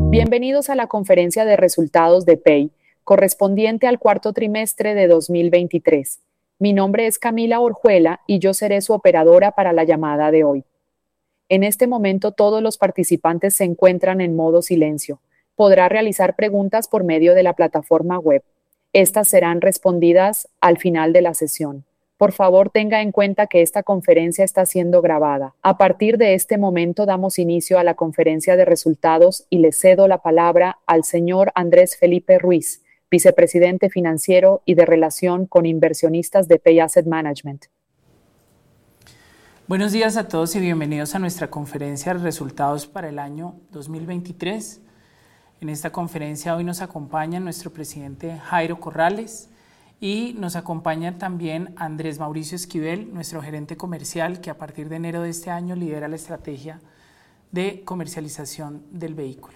Bienvenidos a la conferencia de resultados de PEI, correspondiente al cuarto trimestre de 2023. Mi nombre es Camila Orjuela y yo seré su operadora para la llamada de hoy. En este momento todos los participantes se encuentran en modo silencio. Podrá realizar preguntas por medio de la plataforma web. Estas serán respondidas al final de la sesión. Por favor, tenga en cuenta que esta conferencia está siendo grabada. A partir de este momento damos inicio a la conferencia de resultados y le cedo la palabra al señor Andrés Felipe Ruiz, vicepresidente financiero y de relación con inversionistas de PEI Asset Management. Buenos días a todos y bienvenidos a nuestra conferencia de resultados para el año 2023. En esta conferencia hoy nos acompaña nuestro presidente Jairo Corrales, y nos acompaña también Andrés Mauricio Esquivel, nuestro gerente comercial, que a partir de enero de este año lidera la estrategia de comercialización del vehículo.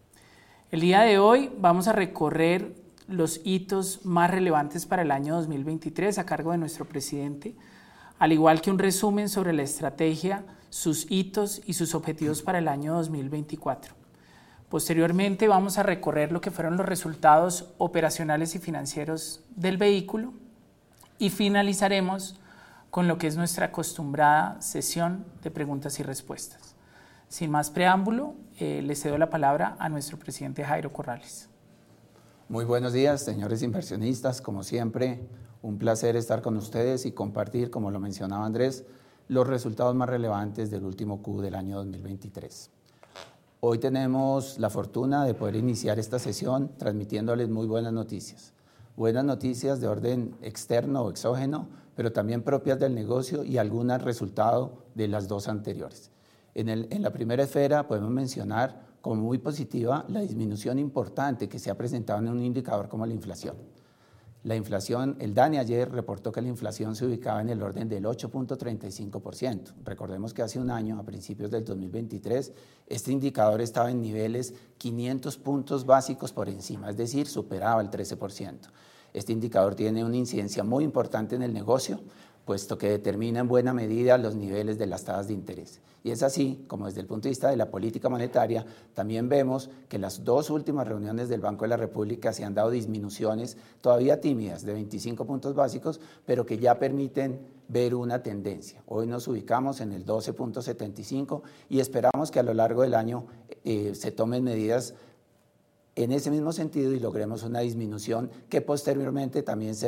El día de hoy vamos a recorrer los hitos más relevantes para el año 2023 a cargo de nuestro presidente, al igual que un resumen sobre la estrategia, sus hitos y sus objetivos para el año 2024. Posteriormente vamos a recorrer lo que fueron los resultados operacionales y financieros del vehículo y finalizaremos con lo que es nuestra acostumbrada sesión de preguntas y respuestas. Sin más preámbulo, le cedo la palabra a nuestro presidente Jairo Corrales. Muy buenos días, señores inversionistas. Como siempre, un placer estar con ustedes y compartir, como lo mencionaba Andrés, los resultados más relevantes del último Q del año 2023. Hoy tenemos la fortuna de poder iniciar esta sesión transmitiéndoles muy buenas noticias de orden externo o exógeno, pero también propias del negocio y algunas resultado de las dos anteriores. En la primera esfera podemos mencionar como muy positiva la disminución importante que se ha presentado en un indicador como la inflación. La inflación, el DANE ayer reportó que la inflación se ubicaba en el orden del 8.35%. Recordemos que hace un año, a principios del 2023, este indicador estaba en niveles 500 puntos básicos por encima, es decir, superaba el 13%. Este indicador tiene una incidencia muy importante en el negocio, puesto que determina en buena medida los niveles de las tasas de interés. Y es así como desde el punto de vista de la política monetaria también vemos que las dos últimas reuniones del Banco de la República se han dado disminuciones todavía tímidas de 25 puntos básicos, pero que ya permiten ver una tendencia. Hoy nos ubicamos en el 12.75 y esperamos que a lo largo del año se tomen medidas en ese mismo sentido y logremos una disminución que posteriormente también se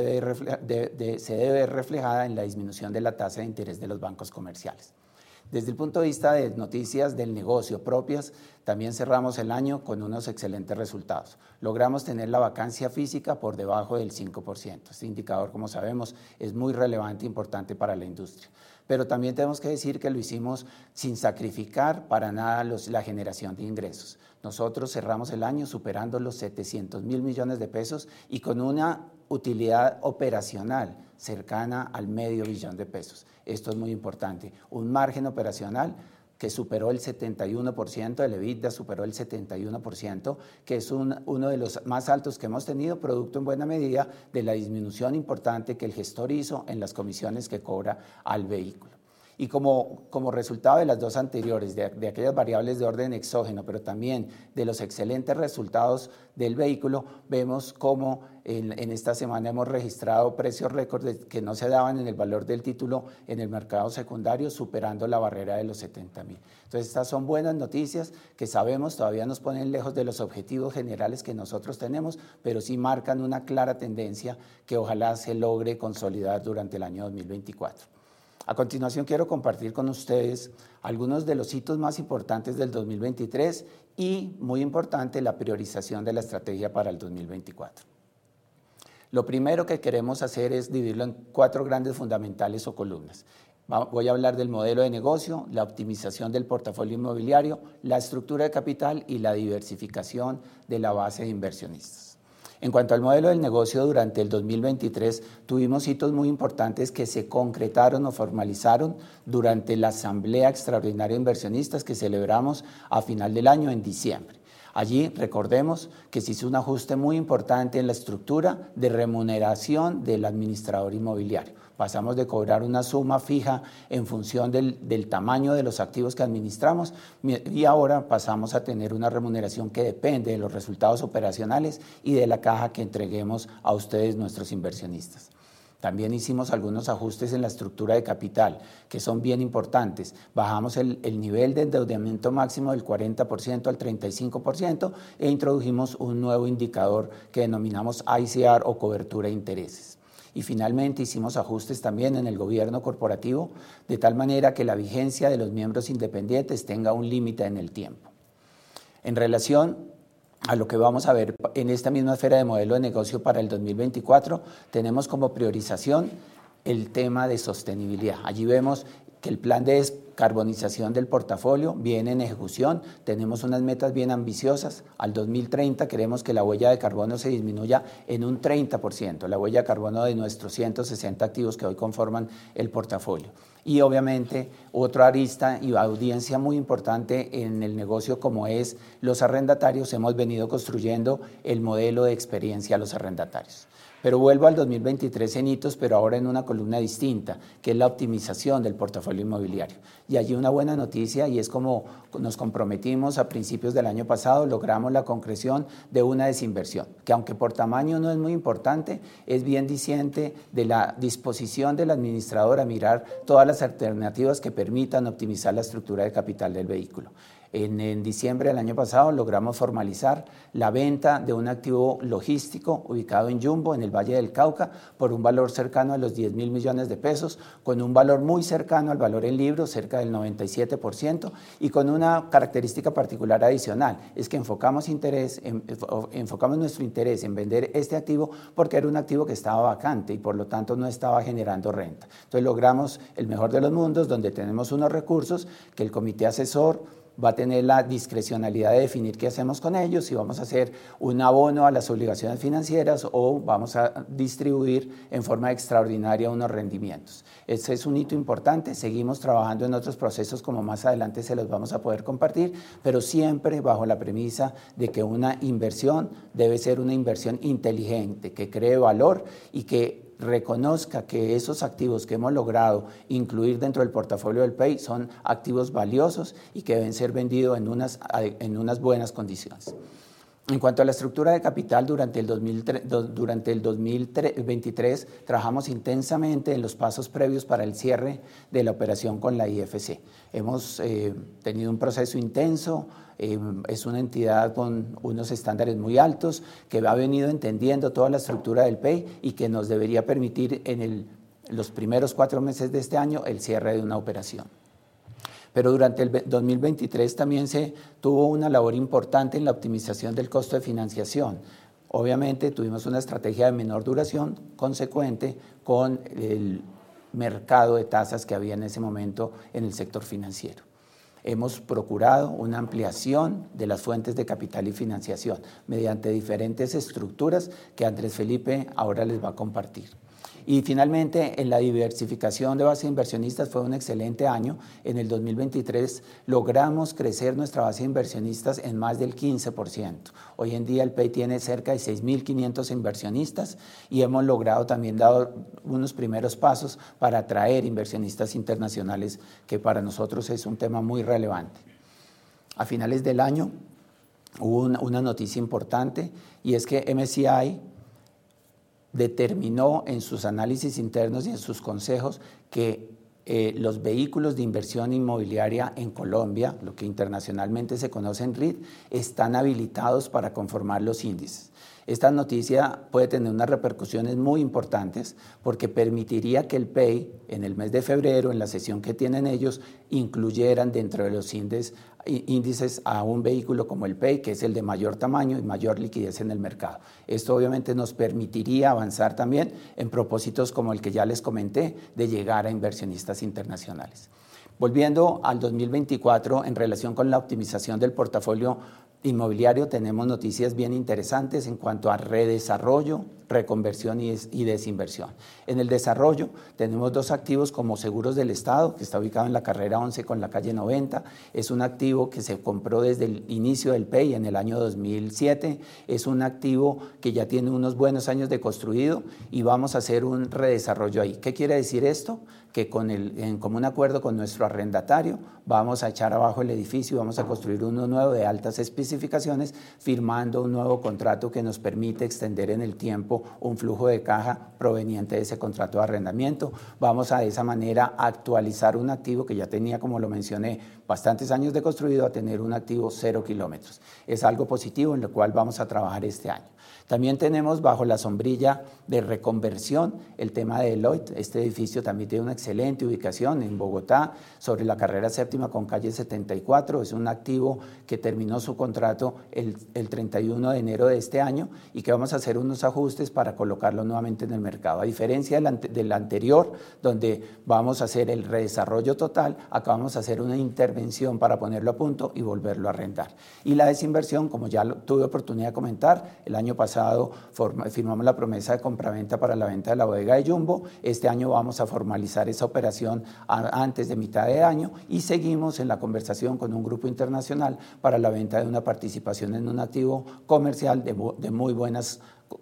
debe ver reflejada en la disminución de la tasa de interés de los bancos comerciales. Desde el punto de vista de noticias del negocio propias, también cerramos el año con unos excelentes resultados. Logramos tener la vacancia física por debajo del 5%. Este indicador, como sabemos, es muy relevante e importante para la industria. Pero también tenemos que decir que lo hicimos sin sacrificar para nada la generación de ingresos. Nosotros cerramos el año superando los 700.000 millones de pesos y con una utilidad operacional cercana al $500 millón de pesos. Esto es muy importante. Un margen operacional que superó el 71%, el EBITDA superó el 71%, que es uno de los más altos que hemos tenido, producto en buena medida de la disminución importante que el gestor hizo en las comisiones que cobra al vehículo. Y como resultado de las dos anteriores, de aquellas variables de orden exógeno, pero también de los excelentes resultados del vehículo, vemos cómo en esta semana hemos registrado precios récord que no se daban en el valor del título en el mercado secundario, superando la barrera de los 70.000. Entonces, estas son buenas noticias que sabemos todavía nos ponen lejos de los objetivos generales que nosotros tenemos, pero sí marcan una clara tendencia que ojalá se logre consolidar durante el año 2024. A continuación quiero compartir con ustedes algunos de los hitos más importantes del 2023 y, muy importante, la priorización de la estrategia para el 2024. Lo primero que queremos hacer es dividirlo en 4 grandes fundamentales o columnas. Voy a hablar del modelo de negocio, la optimización del portafolio inmobiliario, la estructura de capital y la diversificación de la base de inversionistas. En cuanto al modelo del negocio, durante el 2023 tuvimos hitos muy importantes que se concretaron o formalizaron durante la Asamblea Extraordinaria de Inversionistas que celebramos a final del año en diciembre. Allí recordemos que se hizo un ajuste muy importante en la estructura de remuneración del administrador inmobiliario. Pasamos de cobrar una suma fija en función del tamaño de los activos que administramos y ahora pasamos a tener una remuneración que depende de los resultados operacionales y de la caja que entreguemos a ustedes, nuestros inversionistas. También hicimos algunos ajustes en la estructura de capital, que son bien importantes. Bajamos el nivel de endeudamiento máximo del 40% al 35% e introdujimos un nuevo indicador que denominamos ICR o cobertura de intereses. Y finalmente hicimos ajustes también en el gobierno corporativo, de tal manera que la vigencia de los miembros independientes tenga un límite en el tiempo. En relación a lo que vamos a ver en esta misma esfera de modelo de negocio para el 2024, tenemos como priorización el tema de sostenibilidad. Allí vemos que el plan de descarbonización del portafolio viene en ejecución, tenemos unas metas bien ambiciosas. Al 2030 queremos que la huella de carbono se disminuya en un 30%, la huella de carbono de nuestros 160 activos que hoy conforman el portafolio. Y obviamente otra arista y audiencia muy importante en el negocio como es los arrendatarios, hemos venido construyendo el modelo de experiencia a los arrendatarios. Pero vuelvo al 2023 en hitos, pero ahora en una columna distinta, que es la optimización del portafolio inmobiliario. Y allí una buena noticia, y es como nos comprometimos a principios del año pasado, logramos la concreción de una desinversión, que aunque por tamaño no es muy importante, es bien diciente de la disposición del administrador a mirar todas las alternativas que permitan optimizar la estructura de capital del vehículo. En diciembre del año pasado logramos formalizar la venta de un activo logístico ubicado en Jumbo, en el Valle del Cauca, por un valor cercano a los 10.000 millones de pesos, con un valor muy cercano al valor en libros, cerca del 97%, y con una característica particular adicional, es que enfocamos nuestro interés en vender este activo porque era un activo que estaba vacante y por lo tanto no estaba generando renta. Entonces logramos el mejor de los mundos, donde tenemos unos recursos que el comité asesor va a tener la discrecionalidad de definir qué hacemos con ellos, si vamos a hacer un abono a las obligaciones financieras o vamos a distribuir en forma extraordinaria unos rendimientos. Este es un hito importante, seguimos trabajando en otros procesos como más adelante se los vamos a poder compartir, pero siempre bajo la premisa de que una inversión debe ser una inversión inteligente, que cree valor y que reconozca que esos activos que hemos logrado incluir dentro del portafolio del PEI son activos valiosos y que deben ser vendidos en unas buenas condiciones. En cuanto a la estructura de capital, durante el 2023 trabajamos intensamente en los pasos previos para el cierre de la operación con la IFC. Hemos tenido un proceso intenso, es una entidad con unos estándares muy altos que ha venido entendiendo toda la estructura del PEI y que nos debería permitir en los primeros 4 meses de este año el cierre de una operación. Pero durante el 2023 también se tuvo una labor importante en la optimización del costo de financiación. Obviamente tuvimos una estrategia de menor duración consecuente con el mercado de tasas que había en ese momento en el sector financiero. Hemos procurado una ampliación de las fuentes de capital y financiación mediante diferentes estructuras que Andrés Felipe ahora les va a compartir. Y finalmente, en la diversificación de base de inversionistas fue un excelente año. En el 2023 logramos crecer nuestra base de inversionistas en más del 15%. Hoy en día el PEI tiene cerca de 6.500 inversionistas y hemos logrado también dar unos primeros pasos para atraer inversionistas internacionales, que para nosotros es un tema muy relevante. A finales del año hubo una noticia importante y es que MSCI determinó en sus análisis internos y en sus consejos que los vehículos de inversión inmobiliaria en Colombia, lo que internacionalmente se conoce en REIT, están habilitados para conformar los índices. Esta noticia puede tener unas repercusiones muy importantes porque permitiría que el PEI en el mes de febrero, en la sesión que tienen ellos, incluyeran dentro de los índices a un vehículo como el PEI, que es el de mayor tamaño y mayor liquidez en el mercado. Esto obviamente nos permitiría avanzar también en propósitos como el que ya les comenté, de llegar a inversionistas internacionales. Volviendo al 2024, en relación con la optimización del portafolio inmobiliario tenemos noticias bien interesantes en cuanto a redesarrollo, reconversión y desinversión. En el desarrollo tenemos 2 activos como Seguros del Estado, que está ubicado en la carrera 11 con la calle 90. Es un activo que se compró desde el inicio del PEI en el año 2007. Es un activo que ya tiene unos buenos años de construido y vamos a hacer un redesarrollo ahí. ¿Qué quiere decir esto? Que en común acuerdo con nuestro arrendatario vamos a echar abajo el edificio y vamos a construir uno nuevo de altas especificaciones, firmando un nuevo contrato que nos permite extender en el tiempo un flujo de caja proveniente de ese contrato de arrendamiento. Vamos a de esa manera actualizar un activo que ya tenía, como lo mencioné, bastantes años de construido, a tener un activo 0 kilómetros. Es algo positivo en lo cual vamos a trabajar este año. También tenemos bajo la sombrilla de reconversión el tema de Deloitte. Este edificio también tiene una excelente ubicación en Bogotá, sobre la carrera 7ª con calle 74. Es un activo que terminó su contrato el 31 de enero de este año y que vamos a hacer unos ajustes para colocarlo nuevamente en el mercado. A diferencia del anterior, donde vamos a hacer el redesarrollo total, acá vamos a hacer una intervención para ponerlo a punto y volverlo a arrendar. Y la desinversión, como ya tuve oportunidad de comentar, el año pasado firmamos la promesa de compraventa para la venta de la bodega de Jumbo. Este año vamos a formalizar esa operación antes de mitad de año y seguimos en la conversación con un grupo internacional para la venta de una participación en un activo comercial de muy buenas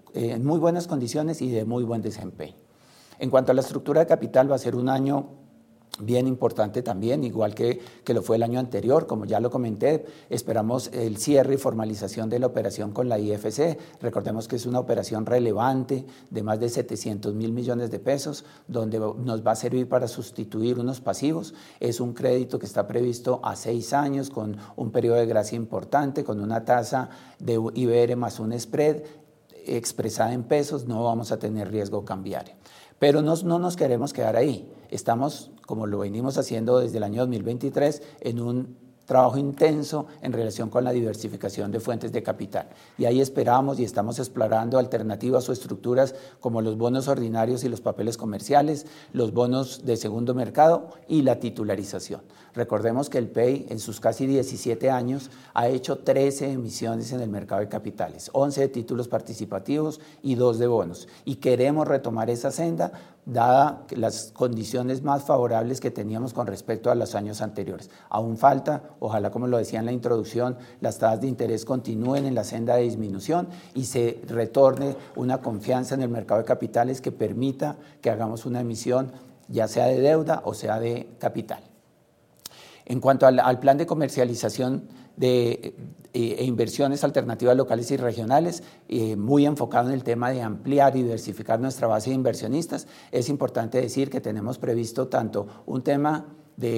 condiciones y de muy buen desempeño. En cuanto a la estructura de capital, va a ser un año bien importante también, igual que lo fue el año anterior. Como ya lo comenté, esperamos el cierre y formalización de la operación con la IFC. Recordemos que es una operación relevante de más de 700.000 millones de pesos, donde nos va a servir para sustituir unos pasivos. Es un crédito que está previsto a 6 años, con un periodo de gracia importante, con una tasa de IBR más un spread expresada en pesos. No vamos a tener riesgo cambiario. Pero no nos queremos quedar ahí. Estamos, como lo venimos haciendo desde el año 2023, en un trabajo intenso en relación con la diversificación de fuentes de capital. Y ahí esperamos y estamos explorando alternativas o estructuras como los bonos ordinarios y los papeles comerciales, los bonos de segundo mercado y la titularización. Recordemos que el PEI en sus casi 17 años ha hecho 13 emisiones en el mercado de capitales, 11 de títulos participativos y 2 de bonos. Y queremos retomar esa senda, dada las condiciones más favorables que teníamos con respecto a los años anteriores. Aún falta, ojalá, como lo decía en la introducción, las tasas de interés continúen en la senda de disminución y se retorne una confianza en el mercado de capitales que permita que hagamos una emisión, ya sea de deuda o sea de capital. En cuanto al plan de comercialización e inversiones alternativas locales y regionales, muy enfocado en el tema de ampliar y diversificar nuestra base de inversionistas, es importante decir que tenemos previsto tanto un tema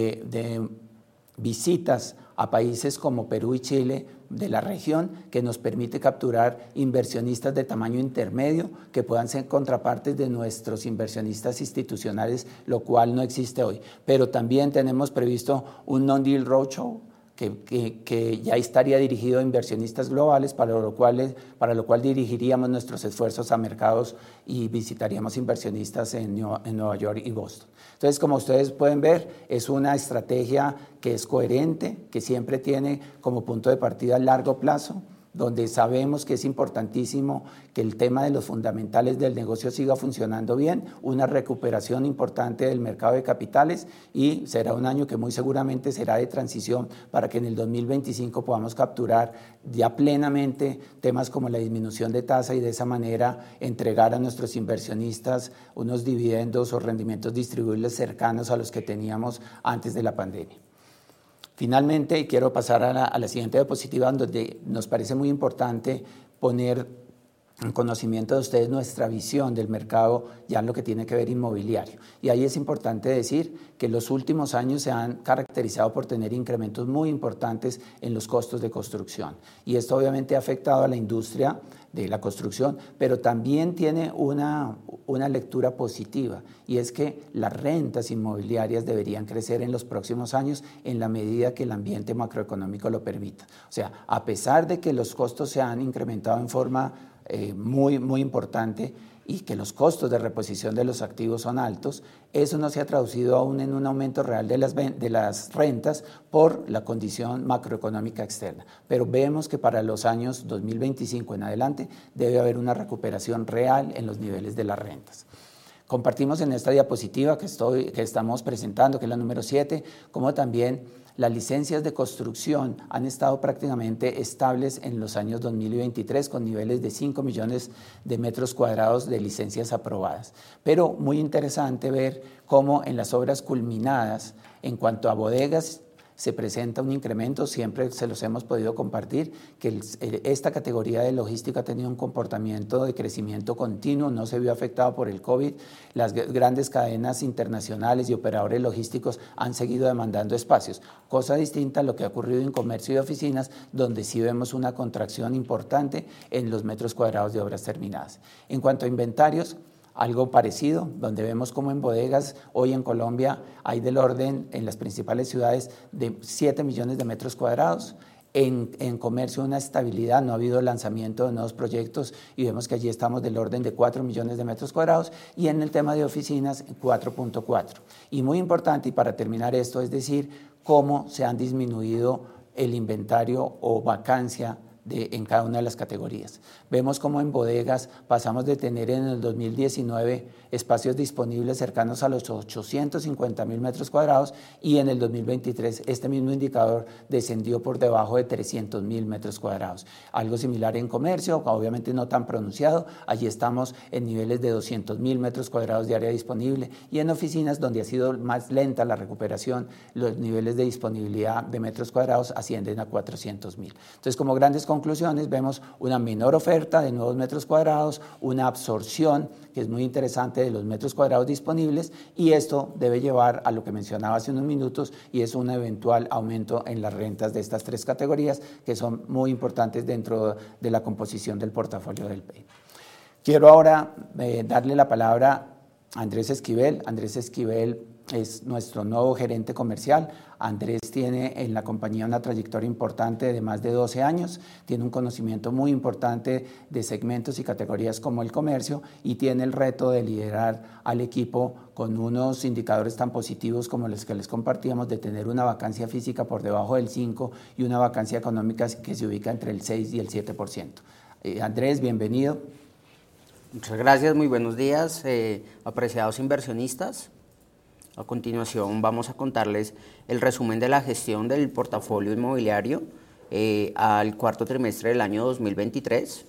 de visitas a países como Perú y Chile de la región, que nos permite capturar inversionistas de tamaño intermedio que puedan ser contrapartes de nuestros inversionistas institucionales, lo cual no existe hoy. Pero también tenemos previsto un non-deal roadshow que ya estaría dirigido a inversionistas globales, para lo cual dirigiríamos nuestros esfuerzos a mercados y visitaríamos inversionistas en Nueva York y Boston. Entonces, como ustedes pueden ver, es una estrategia que es coherente, que siempre tiene como punto de partida a largo plazo, donde sabemos que es importantísimo que el tema de los fundamentales del negocio siga funcionando bien, una recuperación importante del mercado de capitales, y será un año que muy seguramente será de transición para que en el 2025 podamos capturar ya plenamente temas como la disminución de tasa y de esa manera entregar a nuestros inversionistas unos dividendos o rendimientos distribuibles cercanos a los que teníamos antes de la pandemia. Finalmente, quiero pasar a la siguiente diapositiva, donde nos parece muy importante poner en conocimiento de ustedes nuestra visión del mercado ya en lo que tiene que ver inmobiliario. Y ahí es importante decir que los últimos años se han caracterizado por tener incrementos muy importantes en los costos de construcción. Y esto obviamente ha afectado a la industria de la construcción, pero también tiene una lectura positiva, y es que las rentas inmobiliarias deberían crecer en los próximos años en la medida que el ambiente macroeconómico lo permita. O sea, a pesar de que los costos se han incrementado en forma muy importante, y que los costos de reposición de los activos son altos, eso no se ha traducido aún en un aumento real de las rentas por la condición macroeconómica externa. Pero vemos que para los años 2025 en adelante debe haber una recuperación real en los niveles de las rentas. Compartimos en esta diapositiva que estamos presentando, que es la número 7, como también las licencias de construcción han estado prácticamente estables en los años 2023 con niveles de 5 millones de metros cuadrados de licencias aprobadas. Pero muy interesante ver cómo en las obras culminadas, en cuanto a bodegas, se presenta un incremento, siempre se los hemos podido compartir, que esta categoría de logística ha tenido un comportamiento de crecimiento continuo, no se vio afectado por el COVID, las grandes cadenas internacionales y operadores logísticos han seguido demandando espacios, cosa distinta a lo que ha ocurrido en comercio y oficinas, donde sí vemos una contracción importante en los metros cuadrados de obras terminadas. En cuanto a inventarios, algo parecido, donde vemos como en bodegas, hoy en Colombia hay del orden en las principales ciudades de 7 millones de metros cuadrados. En comercio una estabilidad, no ha habido lanzamiento de nuevos proyectos y vemos que allí estamos del orden de 4 millones de metros cuadrados y en el tema de oficinas 4.4. Y muy importante, y para terminar esto, es decir, cómo se han disminuido el inventario o vacancia en cada una de las categorías. Vemos cómo en bodegas pasamos de tener en el 2019 espacios disponibles cercanos a los 850.000 metros cuadrados y en el 2023 este mismo indicador descendió por debajo de 300.000 metros cuadrados. Algo similar en comercio, obviamente no tan pronunciado, allí estamos en niveles de 200.000 metros cuadrados de área disponible y en oficinas donde ha sido más lenta la recuperación, los niveles de disponibilidad de metros cuadrados ascienden a 400.000. Entonces, como grandes conclusiones, vemos una menor oferta de nuevos metros cuadrados, una absorción que es muy interesante de los metros cuadrados disponibles y esto debe llevar a lo que mencionaba hace unos minutos y es un eventual aumento en las rentas de estas tres categorías que son muy importantes dentro de la composición del portafolio del PEI. Quiero ahora darle la palabra a Andrés Esquivel. Andrés Esquivel es nuestro nuevo gerente comercial. Andrés tiene en la compañía una trayectoria importante de más de 12 años, tiene un conocimiento muy importante de segmentos y categorías como el comercio y tiene el reto de liderar al equipo con unos indicadores tan positivos como los que les compartíamos, de tener una vacancia física por debajo del 5% y una vacancia económica que se ubica entre el 6 y el 7%. Andrés, bienvenido. Muchas gracias, muy buenos días, apreciados inversionistas. A continuación vamos a contarles el resumen de la gestión del portafolio inmobiliario al cuarto trimestre del año 2023.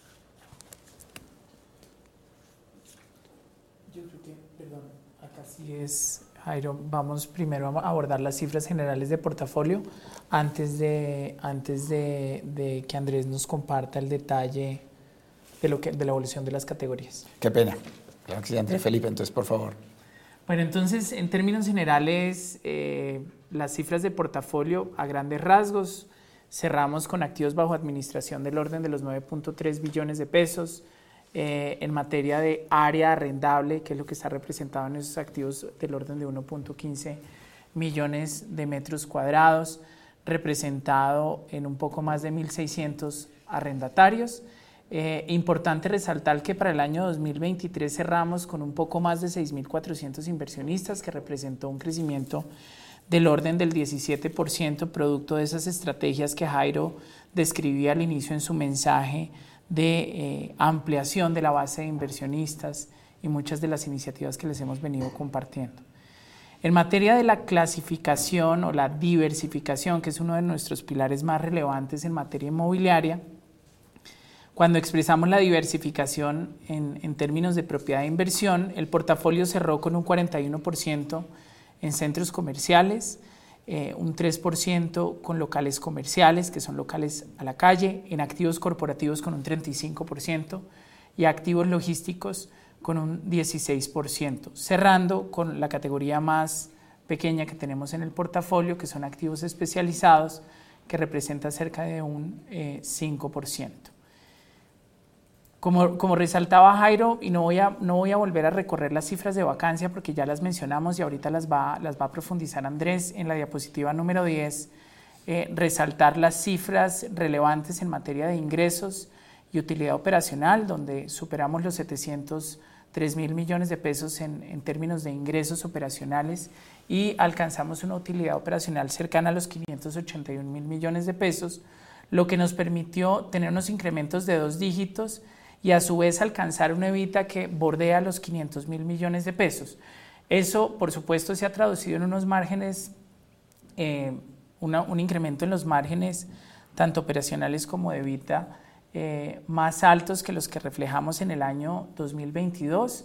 Yo creo que, perdón, acá sí es, Jairo, vamos primero a abordar las cifras generales de portafolio antes de que Andrés nos comparta el detalle de la evolución de las categorías. Qué pena. Claro que sí, Andrés Felipe, entonces por favor. Bueno, entonces, en términos generales, las cifras de portafolio a grandes rasgos, cerramos con activos bajo administración del orden de los 9.3 billones de pesos. En materia de área arrendable, que es lo que está representado en esos activos del orden de 1.15 millones de metros cuadrados, representado en un poco más de 1.600 arrendatarios. Importante resaltar que para el año 2023 cerramos con un poco más de 6.400 inversionistas, que representó un crecimiento del orden del 17%, producto de esas estrategias que Jairo describía al inicio en su mensaje de ampliación de la base de inversionistas y muchas de las iniciativas que les hemos venido compartiendo. En materia de la clasificación o la diversificación, que es uno de nuestros pilares más relevantes en materia inmobiliaria, cuando expresamos la diversificación en términos de propiedad de inversión, el portafolio cerró con un 41% en centros comerciales, un 3% con locales comerciales, que son locales a la calle, en activos corporativos con un 35% y activos logísticos con un 16%, cerrando con la categoría más pequeña que tenemos en el portafolio, que son activos especializados, que representa cerca de un 5%. Como resaltaba Jairo, y no voy a volver a recorrer las cifras de vacancia porque ya las mencionamos y ahorita las va a profundizar Andrés en la diapositiva número 10, resaltar las cifras relevantes en materia de ingresos y utilidad operacional, donde superamos los 703.000 millones de pesos en términos de ingresos operacionales y alcanzamos una utilidad operacional cercana a los 581.000 millones de pesos, lo que nos permitió tener unos incrementos de 2 dígitos y a su vez alcanzar una EBITDA que bordea los 500.000 millones de pesos. Eso, por supuesto, se ha traducido en unos márgenes, un incremento en los márgenes tanto operacionales como de EBITDA más altos que los que reflejamos en el año 2022,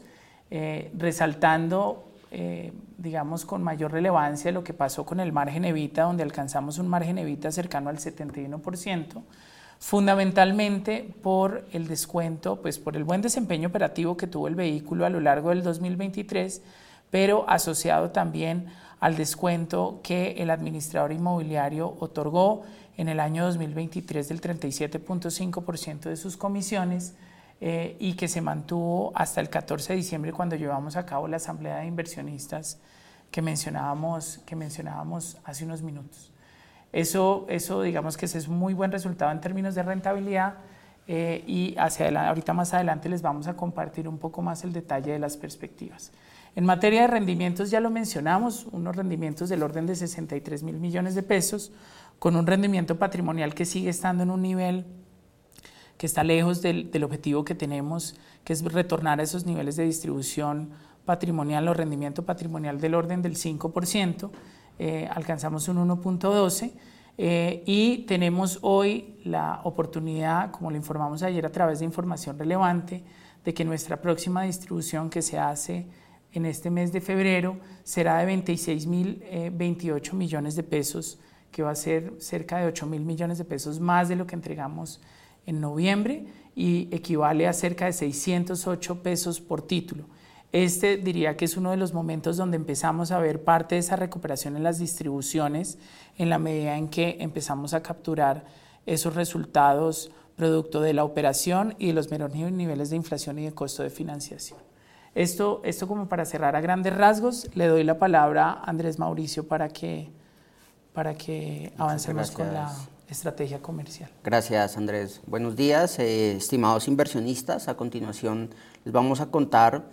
resaltando, digamos, con mayor relevancia lo que pasó con el margen EBITDA, donde alcanzamos un margen EBITDA cercano al 71%, fundamentalmente por el descuento, pues por el buen desempeño operativo que tuvo el vehículo a lo largo del 2023, pero asociado también al descuento que el administrador inmobiliario otorgó en el año 2023 del 37.5% de sus comisiones y que se mantuvo hasta el 14 de diciembre cuando llevamos a cabo la asamblea de inversionistas que mencionábamos hace unos minutos. Eso digamos que ese es un muy buen resultado en términos de rentabilidad y ahorita más adelante les vamos a compartir un poco más el detalle de las perspectivas. En materia de rendimientos ya lo mencionamos, unos rendimientos del orden de 63.000 millones de pesos, con un rendimiento patrimonial que sigue estando en un nivel que está lejos del objetivo que tenemos, que es retornar a esos niveles de distribución patrimonial o rendimiento patrimonial del orden del 5%, alcanzamos un 1.12 y tenemos hoy la oportunidad, como lo informamos ayer a través de información relevante, de que nuestra próxima distribución que se hace en este mes de febrero será de 26.028 millones de pesos, que va a ser cerca de 8.000 millones de pesos más de lo que entregamos en noviembre y equivale a cerca de 608 pesos por título. Diría que es uno de los momentos donde empezamos a ver parte de esa recuperación en las distribuciones en la medida en que empezamos a capturar esos resultados producto de la operación y de los menores niveles de inflación y de costo de financiación. Esto como para cerrar a grandes rasgos, le doy la palabra a Andrés Mauricio para que avancemos con la estrategia comercial. Gracias, Andrés. Buenos días, estimados inversionistas. A continuación les vamos a contar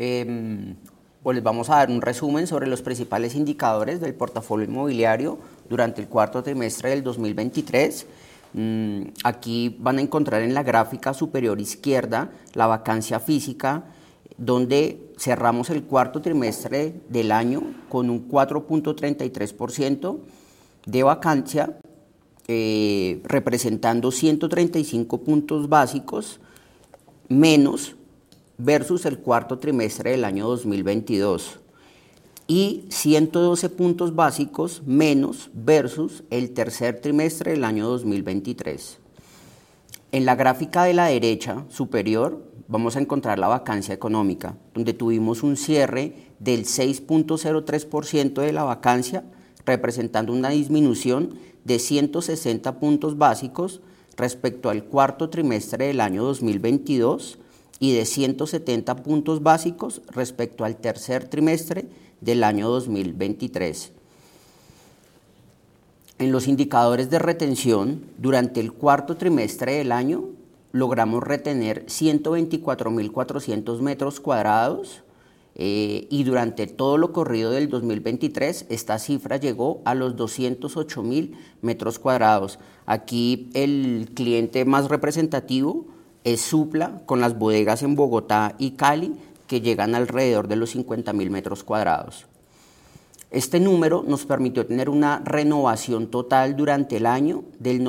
o les vamos a dar un resumen sobre los principales indicadores del portafolio inmobiliario durante el cuarto trimestre del 2023. Aquí van a encontrar en la gráfica superior izquierda la vacancia física, donde cerramos el cuarto trimestre del año con un 4.33% de vacancia, representando 135 puntos básicos menos versus el cuarto trimestre del año 2022 y 112 puntos básicos menos versus el tercer trimestre del año 2023. En la gráfica de la derecha superior vamos a encontrar la vacancia económica, donde tuvimos un cierre del 6.03% de la vacancia, representando una disminución de 160 puntos básicos respecto al cuarto trimestre del año 2022 y de 170 puntos básicos respecto al tercer trimestre del año 2023. En los indicadores de retención, durante el cuarto trimestre del año, logramos retener 124.400 metros cuadrados y durante todo lo corrido del 2023 esta cifra llegó a los 208.000 metros cuadrados. Aquí el cliente más representativo es Supla, con las bodegas en Bogotá y Cali, que llegan alrededor de los 50.000 metros cuadrados. Este número nos permitió tener una renovación total durante el año del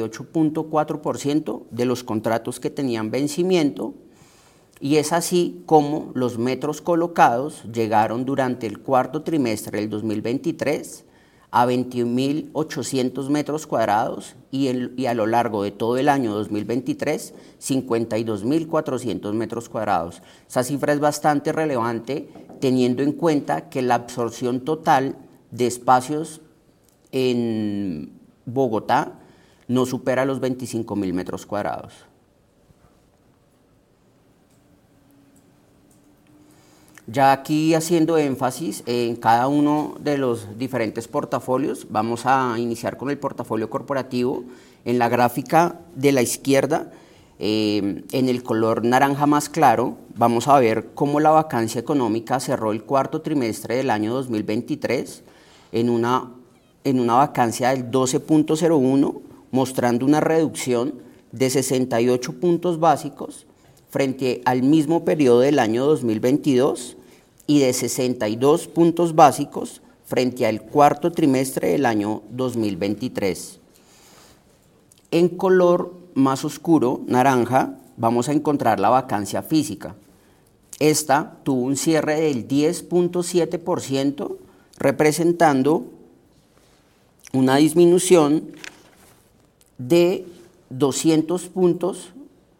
98.4% de los contratos que tenían vencimiento, y es así como los metros colocados llegaron durante el cuarto trimestre del 2023 a 21.800 metros cuadrados y a lo largo de todo el año 2023, 52.400 metros cuadrados. Esa cifra es bastante relevante teniendo en cuenta que la absorción total de espacios en Bogotá no supera los 25.000 metros cuadrados. Ya aquí haciendo énfasis en cada uno de los diferentes portafolios, vamos a iniciar con el portafolio corporativo. En la gráfica de la izquierda En el color naranja más claro vamos a ver cómo la vacancia económica cerró el cuarto trimestre del año 2023 en una vacancia del 12.01, mostrando una reducción de 68 puntos básicos frente al mismo periodo del año 2022 y de 62 puntos básicos frente al cuarto trimestre del año 2023. En color más oscuro, naranja, vamos a encontrar la vacancia física. Esta tuvo un cierre del 10.7%, representando una disminución de 200 puntos,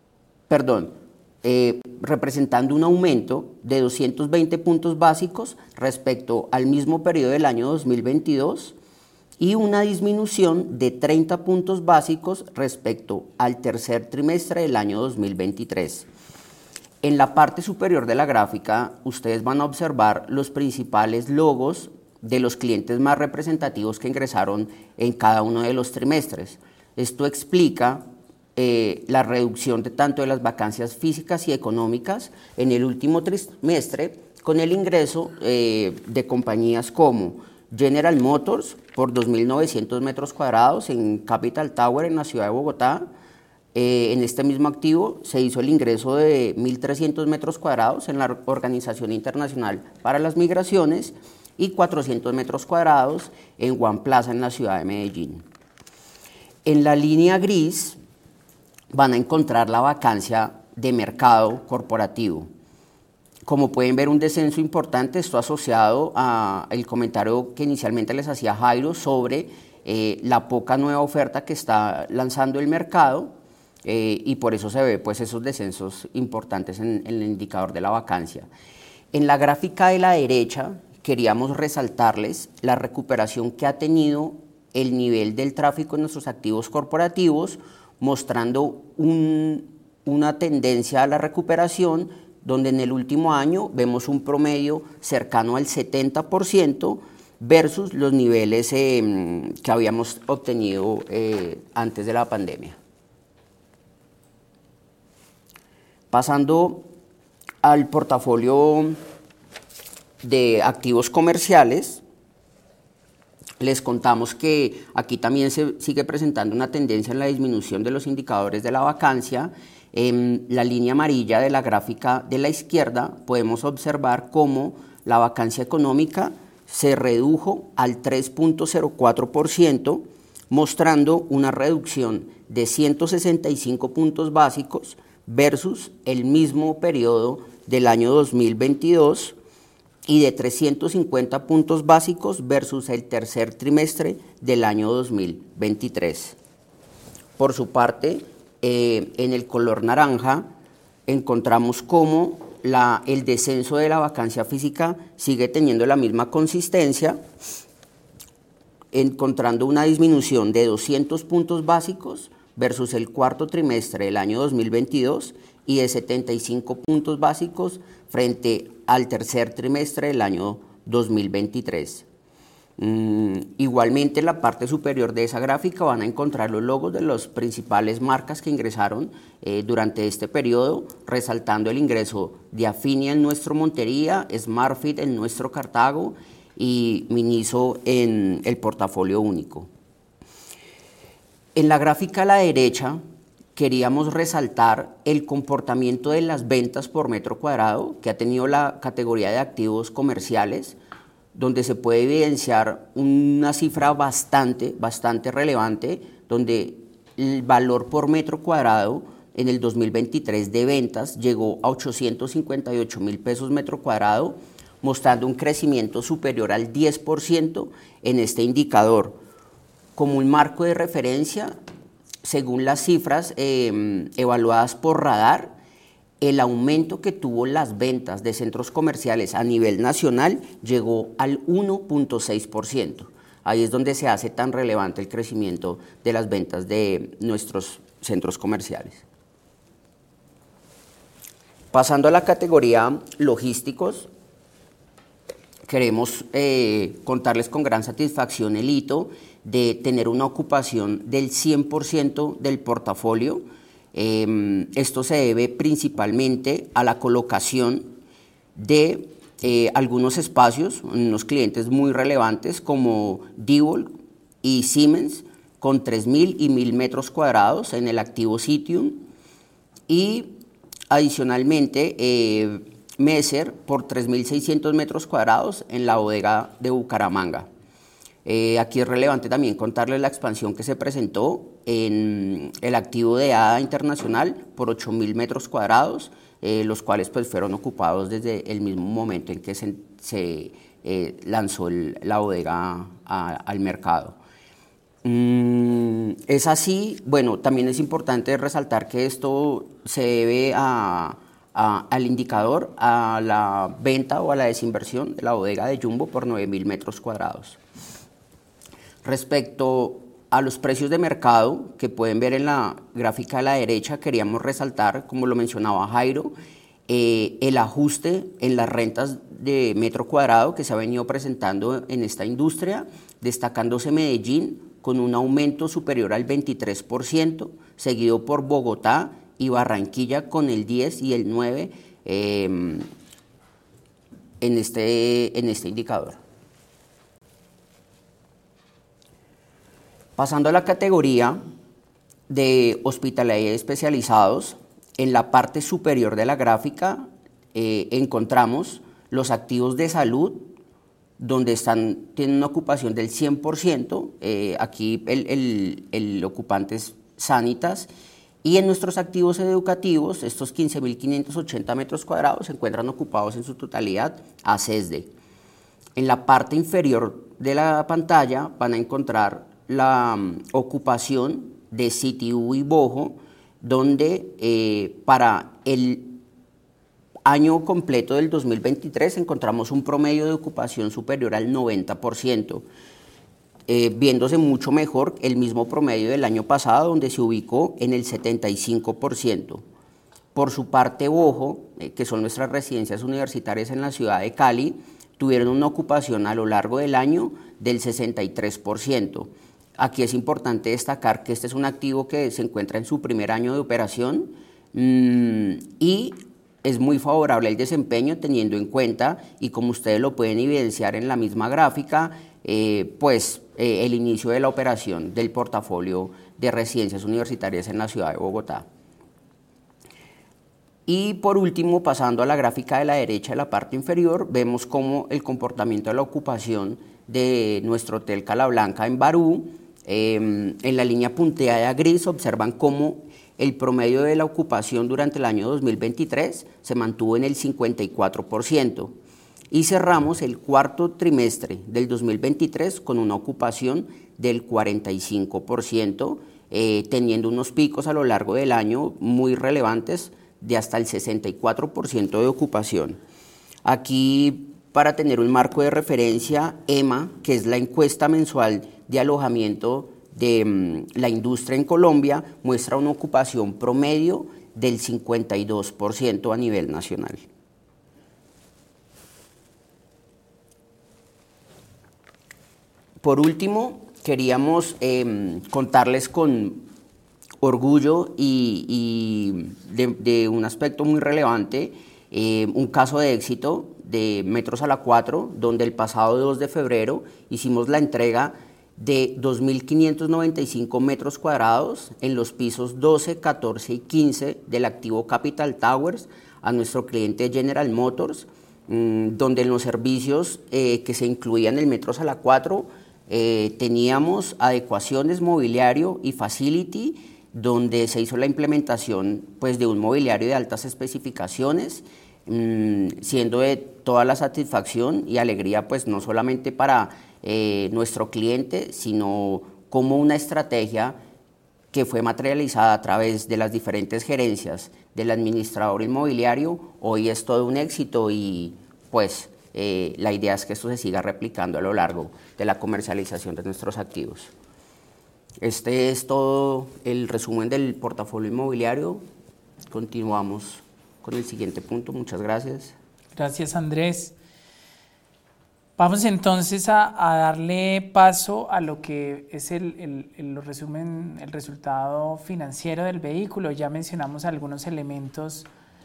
representando un aumento de 220 puntos básicos respecto al mismo periodo del año 2022 y una disminución de 30 puntos básicos respecto al tercer trimestre del año 2023. En la parte superior de la gráfica, ustedes van a observar los principales logos de los clientes más representativos que ingresaron en cada uno de los trimestres. Esto explica la reducción de tanto de las vacancias físicas y económicas en el último trimestre con el ingreso de compañías como General Motors por 2.900 metros cuadrados en Capital Tower en la ciudad de Bogotá. En este mismo activo se hizo el ingreso de 1.300 metros cuadrados en la Organización Internacional para las Migraciones y 400 metros cuadrados en One Plaza en la ciudad de Medellín. En la línea gris van a encontrar la vacancia de mercado corporativo. Como pueden ver, un descenso importante, esto asociado al comentario que inicialmente les hacía Jairo sobre la poca nueva oferta que está lanzando el mercado y por eso se ve pues, esos descensos importantes en el indicador de la vacancia. En la gráfica de la derecha queríamos resaltarles la recuperación que ha tenido el nivel del tráfico en nuestros activos corporativos, mostrando una tendencia a la recuperación donde en el último año vemos un promedio cercano al 70% versus los niveles que habíamos obtenido antes de la pandemia. Pasando al portafolio de activos comerciales, les contamos que aquí también se sigue presentando una tendencia en la disminución de los indicadores de la vacancia. En la línea amarilla de la gráfica de la izquierda podemos observar cómo la vacancia económica se redujo al 3.04%, mostrando una reducción de 165 puntos básicos versus el mismo periodo del año 2022 y de 350 puntos básicos versus el tercer trimestre del año 2023. Por su parte, en el color naranja encontramos cómo el descenso de la vacancia física sigue teniendo la misma consistencia, encontrando una disminución de 200 puntos básicos versus el cuarto trimestre del año 2022 y de 75 puntos básicos frente al tercer trimestre del año 2023. Igualmente en la parte superior de esa gráfica van a encontrar los logos de las principales marcas que ingresaron durante este periodo, resaltando el ingreso de Afinia en nuestro Montería, SmartFit en nuestro Cartago y Miniso en el portafolio único. En la gráfica a la derecha queríamos resaltar el comportamiento de las ventas por metro cuadrado que ha tenido la categoría de activos comerciales, donde se puede evidenciar una cifra bastante relevante, donde el valor por metro cuadrado en el 2023 de ventas llegó a 858.000 pesos metro cuadrado, mostrando un crecimiento superior al 10% en este indicador. Como un marco de referencia, según las cifras evaluadas por Radar, el aumento que tuvo las ventas de centros comerciales a nivel nacional llegó al 1.6%. Ahí es donde se hace tan relevante el crecimiento de las ventas de nuestros centros comerciales. Pasando a la categoría logísticos, queremos contarles con gran satisfacción el hito de tener una ocupación del 100% del portafolio. Esto se debe principalmente a la colocación de algunos espacios en unos clientes muy relevantes como Diebold y Siemens con 3.000 y 1.000 metros cuadrados en el activo Citium, y adicionalmente Messer por 3.600 metros cuadrados en la bodega de Bucaramanga. Aquí es relevante también contarles la expansión que se presentó en el activo de ADA Internacional por 8.000 metros cuadrados, los cuales pues fueron ocupados desde el mismo momento en que se lanzó la bodega al mercado. Es así. Bueno, también es importante resaltar que esto se debe al indicador, a la venta o a la desinversión de la bodega de Jumbo por 9.000 metros cuadrados. Respecto a los precios de mercado que pueden ver en la gráfica a la derecha, queríamos resaltar, como lo mencionaba Jairo, el ajuste en las rentas de metro cuadrado que se ha venido presentando en esta industria, destacándose Medellín con un aumento superior al 23%, seguido por Bogotá y Barranquilla con el 10 y el 9% en este indicador. Pasando a la categoría de hospitalidad especializados, en la parte superior de la gráfica encontramos los activos de salud, donde tienen una ocupación del 100%, aquí el ocupante es Sanitas, y en nuestros activos educativos, estos 15.580 metros cuadrados se encuentran ocupados en su totalidad a CESDE. En la parte inferior de la pantalla van a encontrar la ocupación de CTU y Bojo, donde para el año completo del 2023 encontramos un promedio de ocupación superior al 90%, viéndose mucho mejor el mismo promedio del año pasado, donde se ubicó en el 75%. Por su parte, Bojo, que son nuestras residencias universitarias en la ciudad de Cali, tuvieron una ocupación a lo largo del año del 63%. Aquí es importante destacar que este es un activo que se encuentra en su primer año de operación y es muy favorable el desempeño, teniendo en cuenta, y como ustedes lo pueden evidenciar en la misma gráfica, el inicio de la operación del portafolio de residencias universitarias en la ciudad de Bogotá. Y por último, pasando a la gráfica de la derecha de la parte inferior, vemos cómo el comportamiento de la ocupación de nuestro Hotel Calablanca en Barú, en la línea punteada gris observan cómo el promedio de la ocupación durante el año 2023 se mantuvo en el 54% y cerramos el cuarto trimestre del 2023 con una ocupación del 45%, teniendo unos picos a lo largo del año muy relevantes de hasta el 64% de ocupación. Aquí, para tener un marco de referencia, EMA, que es la encuesta mensual de alojamiento de la industria en Colombia, muestra una ocupación promedio del 52% a nivel nacional. Por último, queríamos contarles con orgullo y de un aspecto muy relevante, un caso de éxito de Metros a la 4, donde el pasado 2 de febrero hicimos la entrega de 2.595 metros cuadrados en los pisos 12, 14 y 15 del activo Capital Towers a nuestro cliente General Motors, donde en los servicios que se incluían en el Metros a la 4 teníamos adecuaciones, mobiliario y facility, donde se hizo la implementación de un mobiliario de altas especificaciones, siendo de toda la satisfacción y alegría no solamente para nuestro cliente, sino como una estrategia que fue materializada a través de las diferentes gerencias del administrador inmobiliario. Hoy es todo un éxito y la idea es que esto se siga replicando a lo largo de la comercialización de nuestros activos. Este es todo el resumen del portafolio inmobiliario. Continuamos con el siguiente punto. Muchas gracias. Gracias, Andrés. Vamos entonces a darle paso a lo que es el resumen, el resultado financiero del vehículo. Ya mencionamos algunos elementos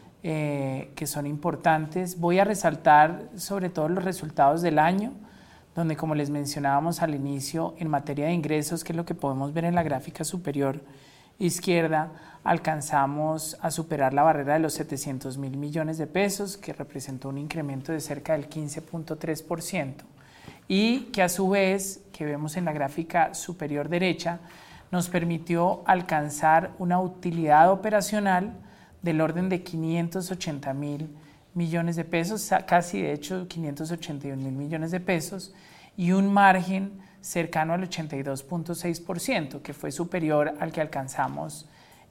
que son importantes. Voy a resaltar sobre todo los resultados del año, donde, como les mencionábamos al inicio, en materia de ingresos, que es lo que podemos ver en la gráfica superior izquierda, alcanzamos a superar la barrera de los 700.000 millones de pesos, que representó un incremento de cerca del 15.3%, y que a su vez, que vemos en la gráfica superior derecha, nos permitió alcanzar una utilidad operacional del orden de 580.000 millones de pesos, casi de hecho 581.000 millones de pesos, y un margen cercano al 82.6%, que fue superior al que alcanzamos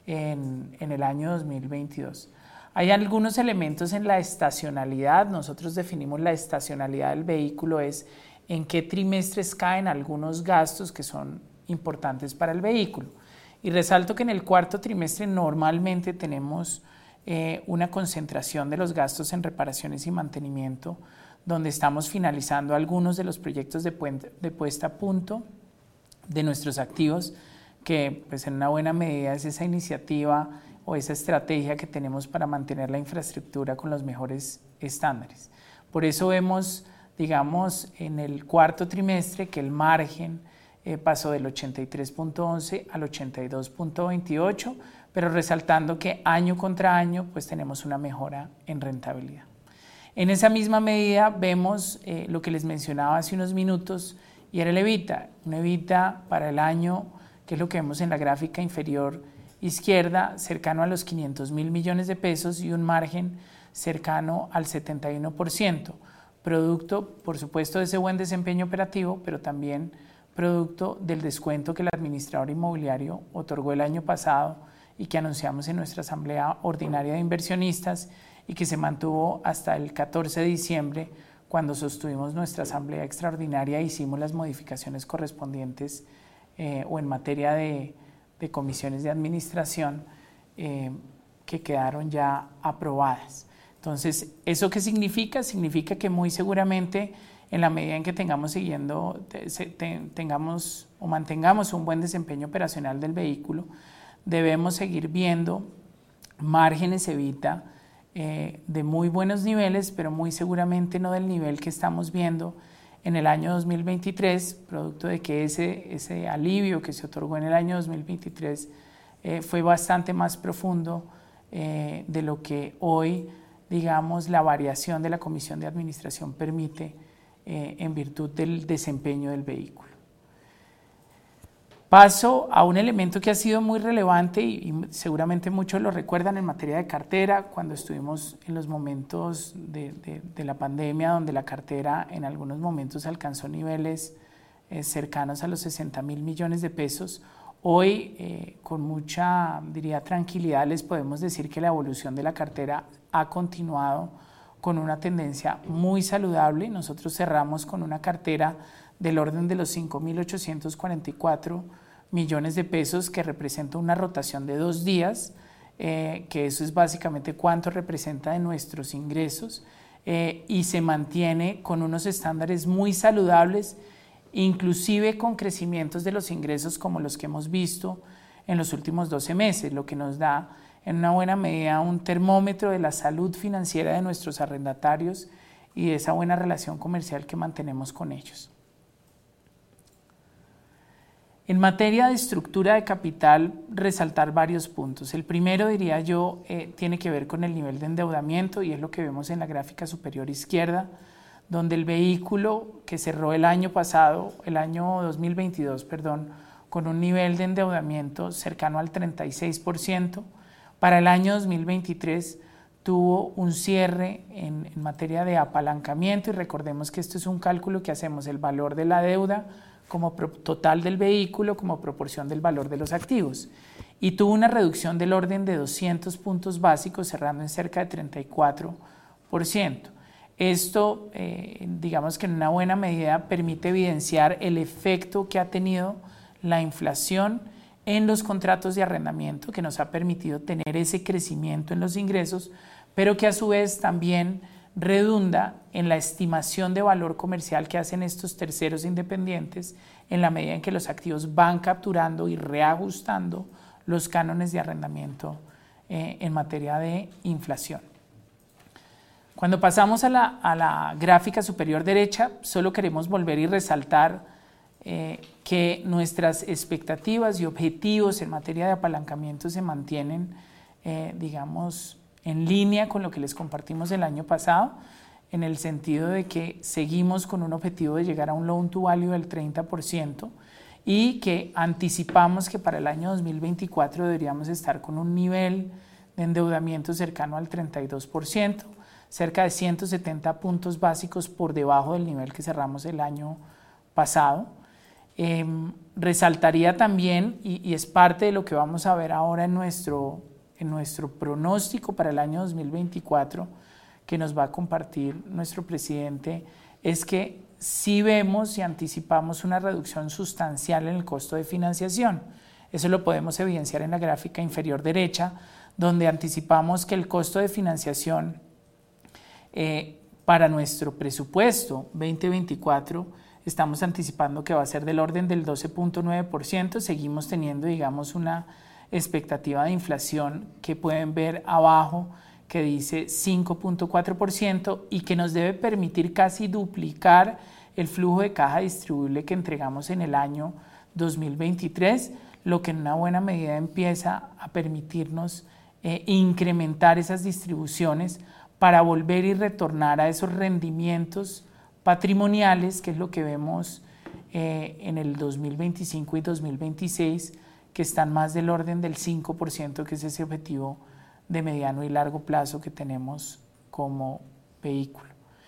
en el año 2022. Hay algunos elementos en la estacionalidad. Nosotros definimos la estacionalidad del vehículo, es en qué trimestres caen algunos gastos que son importantes para el vehículo. Y resalto que en el cuarto trimestre normalmente tenemos una concentración de los gastos en reparaciones y mantenimiento, donde estamos finalizando algunos de los proyectos de puesta a punto de nuestros activos, que pues en una buena medida es esa iniciativa o esa estrategia que tenemos para mantener la infraestructura con los mejores estándares. Por eso vemos, digamos, en el cuarto trimestre que el margen pasó del 83.11 al 82.28, pero resaltando que año contra año pues tenemos una mejora en rentabilidad. En esa misma medida vemos lo que les mencionaba hace unos minutos, y era el EBITDA. Un EBITDA para el año, que es lo que vemos en la gráfica inferior izquierda, cercano a los 500.000 millones de pesos y un margen cercano al 71%. Producto, por supuesto, de ese buen desempeño operativo, pero también producto del descuento que el administrador inmobiliario otorgó el año pasado y que anunciamos en nuestra asamblea ordinaria de inversionistas, y que se mantuvo hasta el 14 de diciembre, cuando sostuvimos nuestra asamblea extraordinaria e hicimos las modificaciones correspondientes o en materia de comisiones de administración que quedaron ya aprobadas. Entonces, ¿eso qué significa? Significa que muy seguramente, en la medida en que tengamos o mantengamos un buen desempeño operacional del vehículo, debemos seguir viendo márgenes EBITDA de muy buenos niveles, pero muy seguramente no del nivel que estamos viendo en el año 2023, producto de que ese alivio que se otorgó en el año 2023 fue bastante más profundo de lo que hoy, digamos, la variación de la comisión de administración permite en virtud del desempeño del vehículo. Paso a un elemento que ha sido muy relevante y seguramente muchos lo recuerdan en materia de cartera, cuando estuvimos en los momentos de la pandemia, donde la cartera en algunos momentos alcanzó niveles cercanos a los 60.000 millones de pesos. Hoy, con mucha, diría, tranquilidad, les podemos decir que la evolución de la cartera ha continuado con una tendencia muy saludable. Nosotros cerramos con una cartera del orden de los 5.844 millones de pesos, que representa una rotación de 2 días, que eso es básicamente cuánto representa de nuestros ingresos, y se mantiene con unos estándares muy saludables, inclusive con crecimientos de los ingresos como los que hemos visto en los últimos 12 meses, lo que nos da en una buena medida un termómetro de la salud financiera de nuestros arrendatarios y de esa buena relación comercial que mantenemos con ellos. En materia de estructura de capital, resaltar varios puntos. El primero, diría yo, tiene que ver con el nivel de endeudamiento, y es lo que vemos en la gráfica superior izquierda, donde el vehículo que cerró el año pasado, el año 2022, con un nivel de endeudamiento cercano al 36%, para el año 2023 tuvo un cierre en materia de apalancamiento, y recordemos que esto es un cálculo que hacemos, el valor de la deuda como total del vehículo como proporción del valor de los activos, y tuvo una reducción del orden de 200 puntos básicos, cerrando en cerca de 34%. Esto, digamos que en una buena medida permite evidenciar el efecto que ha tenido la inflación en los contratos de arrendamiento, que nos ha permitido tener ese crecimiento en los ingresos, pero que a su vez también redunda en la estimación de valor comercial que hacen estos terceros independientes en la medida en que los activos van capturando y reajustando los cánones de arrendamiento en materia de inflación. Cuando pasamos a la gráfica superior derecha, solo queremos volver y resaltar que nuestras expectativas y objetivos en materia de apalancamiento se mantienen, digamos, en línea con lo que les compartimos el año pasado, en el sentido de que seguimos con un objetivo de llegar a un loan to value del 30% y que anticipamos que para el año 2024 deberíamos estar con un nivel de endeudamiento cercano al 32%, cerca de 170 puntos básicos por debajo del nivel que cerramos el año pasado. Resaltaría también, y es parte de lo que vamos a ver ahora en nuestro pronóstico para el año 2024, que nos va a compartir nuestro presidente, es que sí vemos y anticipamos una reducción sustancial en el costo de financiación. Eso lo podemos evidenciar en la gráfica inferior derecha, donde anticipamos que el costo de financiación para nuestro presupuesto 2024 estamos anticipando que va a ser del orden del 12.9%. Seguimos teniendo, digamos, una expectativa de inflación que pueden ver abajo, que dice 5.4% y que nos debe permitir casi duplicar el flujo de caja distribuible que entregamos en el año 2023, lo que en una buena medida empieza a permitirnos incrementar esas distribuciones para volver y retornar a esos rendimientos patrimoniales, que es lo que vemos en el 2025 y 2026, que están más del orden del 5%, que es ese objetivo de mediano y largo plazo que tenemos como vehículo.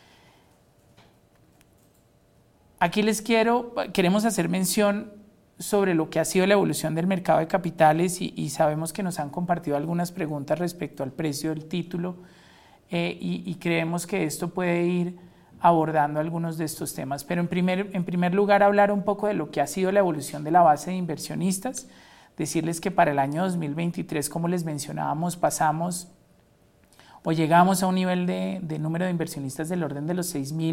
Aquí queremos hacer mención sobre lo que ha sido la evolución del mercado de capitales y sabemos que nos han compartido algunas preguntas respecto al precio del título y creemos que esto puede ir abordando algunos de estos temas. Pero en primer lugar, hablar un poco de lo que ha sido la evolución de la base de inversionistas. Decirles que para el año 2023, como les mencionábamos, pasamos o llegamos a un nivel de número de inversionistas del orden de los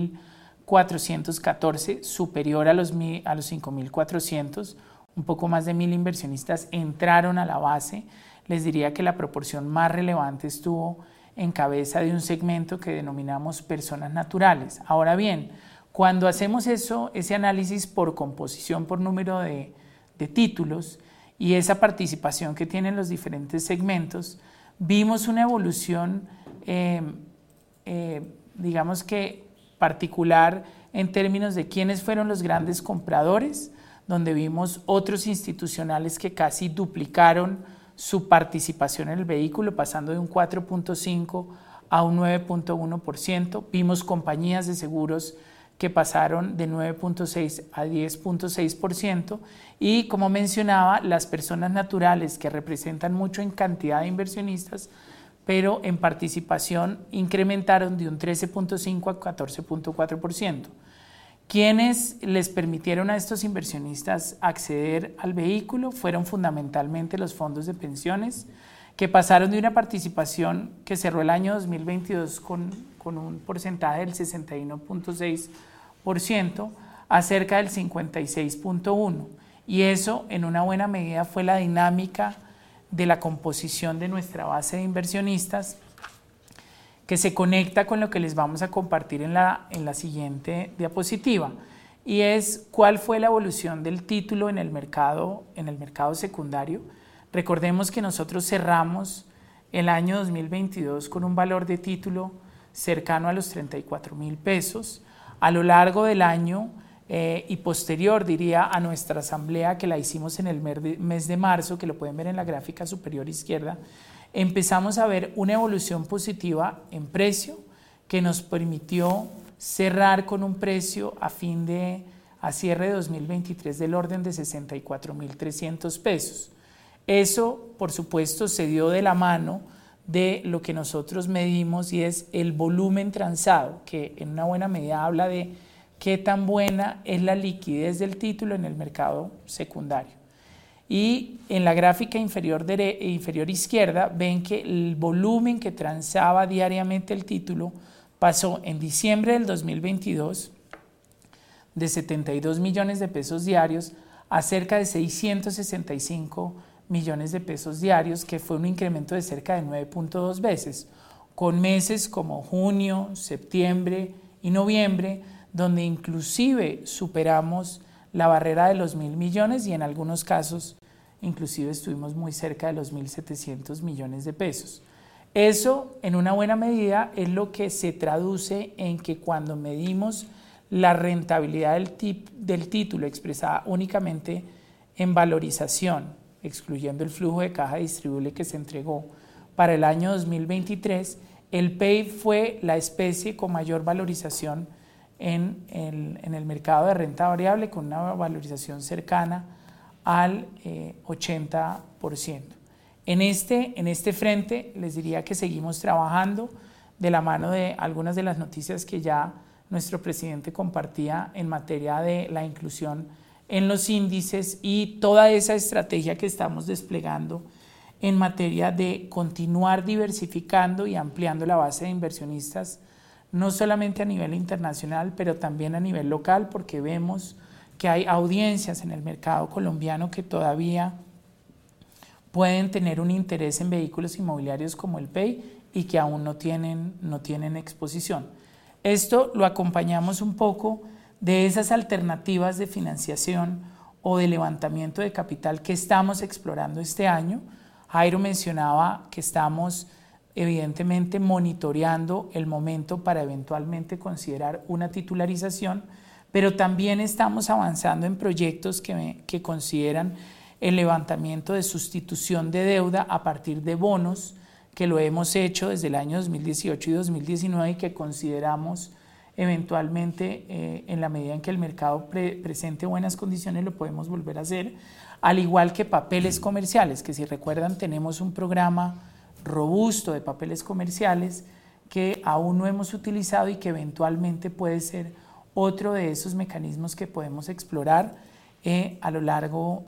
6.414, superior a los 5.400, un poco más de 1.000 inversionistas entraron a la base. Les diría que la proporción más relevante estuvo en cabeza de un segmento que denominamos personas naturales. Ahora bien, cuando hacemos ese análisis por composición, por número de títulos, y esa participación que tienen los diferentes segmentos, vimos una evolución, digamos que particular en términos de quiénes fueron los grandes compradores, donde vimos otros institucionales que casi duplicaron su participación en el vehículo, pasando de un 4.5% a un 9.1%. Vimos compañías de seguros que pasaron de 9.6 a 10.6%, y como mencionaba, las personas naturales, que representan mucho en cantidad de inversionistas, pero en participación incrementaron de un 13.5 a 14.4%. ¿Quiénes les permitieron a estos inversionistas acceder al vehículo? Fueron fundamentalmente los fondos de pensiones, que pasaron de una participación que cerró el año 2022 con un porcentaje del 61.6% a cerca del 56.1%. Y eso, en una buena medida, fue la dinámica de la composición de nuestra base de inversionistas, que se conecta con lo que les vamos a compartir en la siguiente diapositiva, y es cuál fue la evolución del título en el mercado secundario. Recordemos que nosotros cerramos el año 2022 con un valor de título cercano a los 34.000 pesos. A lo largo del año y posterior, diría, a nuestra asamblea que la hicimos en el mes de marzo, que lo pueden ver en la gráfica superior izquierda, empezamos a ver una evolución positiva en precio que nos permitió cerrar con un precio a cierre de 2023 del orden de 64.300 pesos. Eso, por supuesto, se dio de la mano de lo que nosotros medimos, y es el volumen transado, que en una buena medida habla de qué tan buena es la liquidez del título en el mercado secundario. Y en la gráfica inferior izquierda ven que el volumen que transaba diariamente el título pasó en diciembre del 2022 de 72 millones de pesos diarios a cerca de 665 millones de pesos diarios, que fue un incremento de cerca de 9.2 veces, con meses como junio, septiembre y noviembre, donde inclusive superamos la barrera de los 1.000 millones y en algunos casos inclusive estuvimos muy cerca de los 1.700 millones de pesos. Eso, en una buena medida, es lo que se traduce en que cuando medimos la rentabilidad del título expresada únicamente en valorización, excluyendo el flujo de caja distribuible que se entregó para el año 2023, el PEI fue la especie con mayor valorización en el mercado de renta variable, con una valorización cercana al 80%. En este frente les diría que seguimos trabajando de la mano de algunas de las noticias que ya nuestro presidente compartía en materia de la inclusión en los índices y toda esa estrategia que estamos desplegando en materia de continuar diversificando y ampliando la base de inversionistas, no solamente a nivel internacional, pero también a nivel local, porque vemos que hay audiencias en el mercado colombiano que todavía pueden tener un interés en vehículos inmobiliarios como el PEI y que aún no tienen exposición. Esto lo acompañamos un poco de esas alternativas de financiación o de levantamiento de capital que estamos explorando este año. Jairo mencionaba que estamos evidentemente monitoreando el momento para eventualmente considerar una titularización, pero también estamos avanzando en proyectos que consideran el levantamiento de sustitución de deuda a partir de bonos, que lo hemos hecho desde el año 2018 y 2019 y que consideramos eventualmente en la medida en que el mercado presente buenas condiciones lo podemos volver a hacer, al igual que papeles comerciales, que si recuerdan tenemos un programa robusto de papeles comerciales que aún no hemos utilizado y que eventualmente puede ser otro de esos mecanismos que podemos explorar a lo largo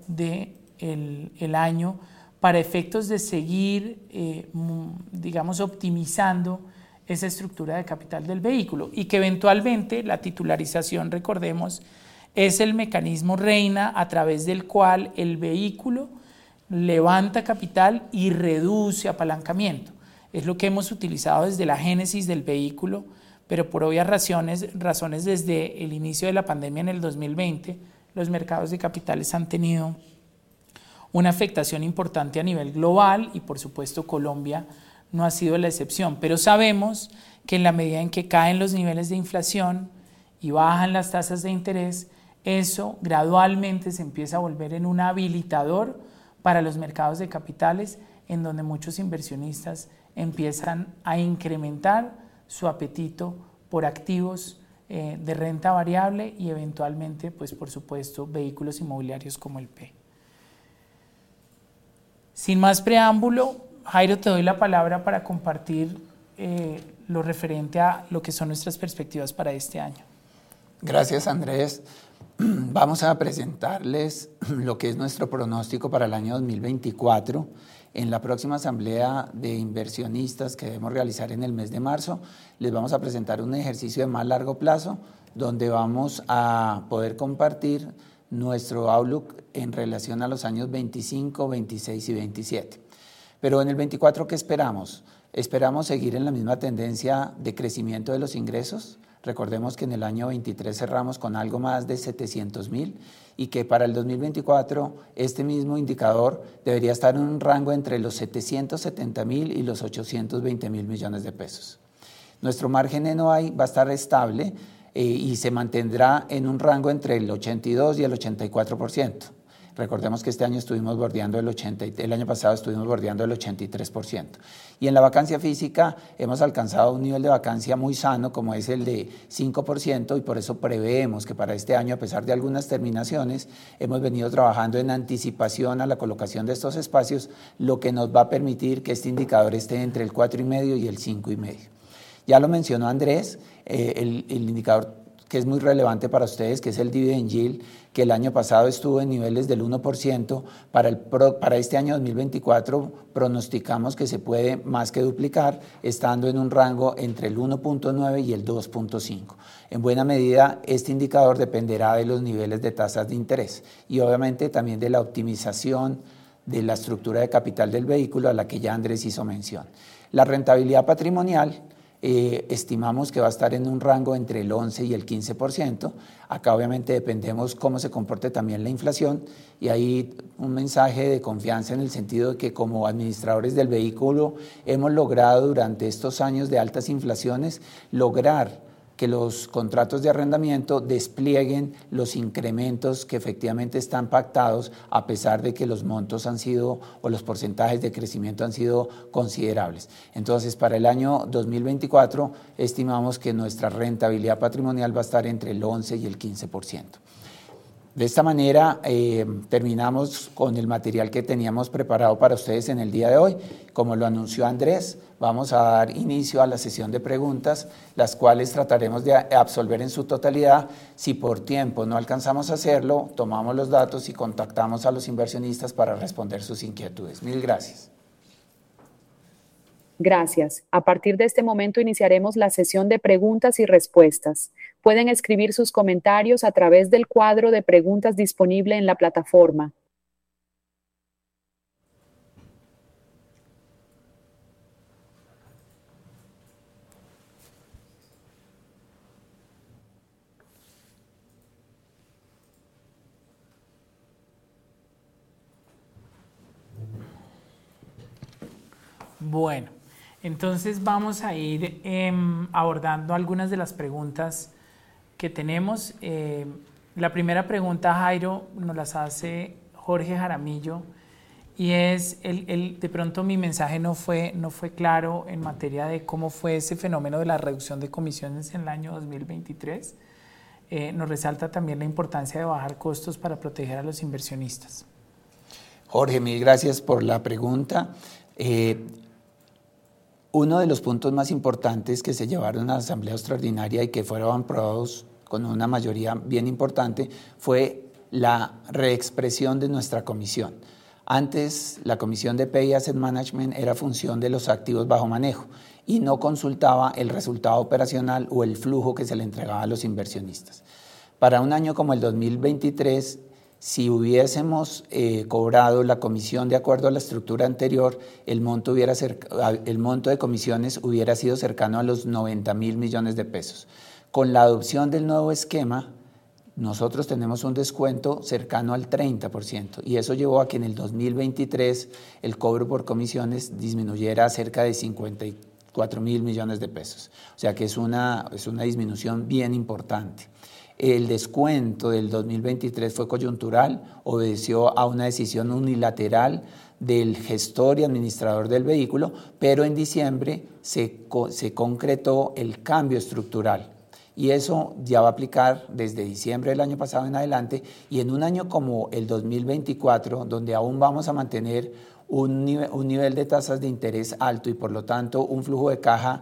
del año para efectos de seguir, digamos, optimizando esa estructura de capital del vehículo y que eventualmente la titularización, recordemos, es el mecanismo reina a través del cual el vehículo levanta capital y reduce apalancamiento. Es lo que hemos utilizado desde la génesis del vehículo, pero por obvias razones desde el inicio de la pandemia en el 2020, los mercados de capitales han tenido una afectación importante a nivel global y por supuesto Colombia no ha sido la excepción, pero sabemos que en la medida en que caen los niveles de inflación y bajan las tasas de interés, eso gradualmente se empieza a volver en un habilitador para los mercados de capitales, en donde muchos inversionistas empiezan a incrementar su apetito por activos de renta variable y eventualmente, pues por supuesto, vehículos inmobiliarios como el PEI. Sin más preámbulo, Jairo, te doy la palabra para compartir lo referente a lo que son nuestras perspectivas para este año. Gracias, Andrés. Vamos a presentarles lo que es nuestro pronóstico para el año 2024. En la próxima asamblea de inversionistas que debemos realizar en el mes de marzo, les vamos a presentar un ejercicio de más largo plazo donde vamos a poder compartir nuestro outlook en relación a los años 25, 26 y 27. Pero en el 24, ¿qué esperamos? Esperamos seguir en la misma tendencia de crecimiento de los ingresos. Recordemos que en el año 23 cerramos con algo más de 700.000 y que para el 2024 este mismo indicador debería estar en un rango entre los 770.000 y los 820.000 millones de pesos. Nuestro margen NOI va a estar estable y se mantendrá en un rango entre el 82 y el 84%. Recordemos que este año estuvimos bordeando el año pasado estuvimos bordeando el 83%. Y en la vacancia física hemos alcanzado un nivel de vacancia muy sano, como es el de 5%, y por eso preveemos que para este año, a pesar de algunas terminaciones, hemos venido trabajando en anticipación a la colocación de estos espacios, lo que nos va a permitir que este indicador esté entre el 4,5 y el 5,5. Ya lo mencionó Andrés, el indicador que es muy relevante para ustedes, que es el dividend yield, que el año pasado estuvo en niveles del 1%, para este año 2024 pronosticamos que se puede más que duplicar, estando en un rango entre el 1.9 y el 2.5. En buena medida, este indicador dependerá de los niveles de tasas de interés y obviamente también de la optimización de la estructura de capital del vehículo a la que ya Andrés hizo mención. La rentabilidad patrimonial estimamos que va a estar en un rango entre el 11 y el 15%. Acá obviamente dependemos cómo se comporte también la inflación y ahí un mensaje de confianza en el sentido de que como administradores del vehículo hemos logrado durante estos años de altas inflaciones lograr que los contratos de arrendamiento desplieguen los incrementos que efectivamente están pactados a pesar de que los montos han sido o los porcentajes de crecimiento han sido considerables. Entonces, para el año 2024 estimamos que nuestra rentabilidad patrimonial va a estar entre el 11 y el 15%. De esta manera terminamos con el material que teníamos preparado para ustedes en el día de hoy. Como lo anunció Andrés, vamos a dar inicio a la sesión de preguntas, las cuales trataremos de absolver en su totalidad. Si por tiempo no alcanzamos a hacerlo, tomamos los datos y contactamos a los inversionistas para responder sus inquietudes. Mil gracias. Gracias. A partir de este momento iniciaremos la sesión de preguntas y respuestas. Pueden escribir sus comentarios a través del cuadro de preguntas disponible en la plataforma. Bueno, entonces vamos a ir abordando algunas de las preguntas que tenemos. La primera pregunta, Jairo, nos las hace Jorge Jaramillo y es, de pronto mi mensaje no fue claro en materia de cómo fue ese fenómeno de la reducción de comisiones en el año 2023. Nos resalta también la importancia de bajar costos para proteger a los inversionistas. Jorge, mil gracias por la pregunta. Uno de los puntos más importantes que se llevaron a la Asamblea Extraordinaria y que fueron aprobados con una mayoría bien importante fue la reexpresión de nuestra comisión. Antes, la comisión de Pay Asset Management era función de los activos bajo manejo y no consultaba el resultado operacional o el flujo que se le entregaba a los inversionistas. Para un año como el 2023, si hubiésemos cobrado la comisión de acuerdo a la estructura anterior, el monto de comisiones hubiera sido cercano a los 90.000 millones de pesos. Con la adopción del nuevo esquema, nosotros tenemos un descuento cercano al 30% y eso llevó a que en el 2023 el cobro por comisiones disminuyera a cerca de 54.000 millones de pesos. O sea que es una disminución bien importante. El descuento del 2023 fue coyuntural, obedeció a una decisión unilateral del gestor y administrador del vehículo, pero en diciembre se concretó el cambio estructural y eso ya va a aplicar desde diciembre del año pasado en adelante y en un año como el 2024, donde aún vamos a mantener un nivel de tasas de interés alto y por lo tanto un flujo de caja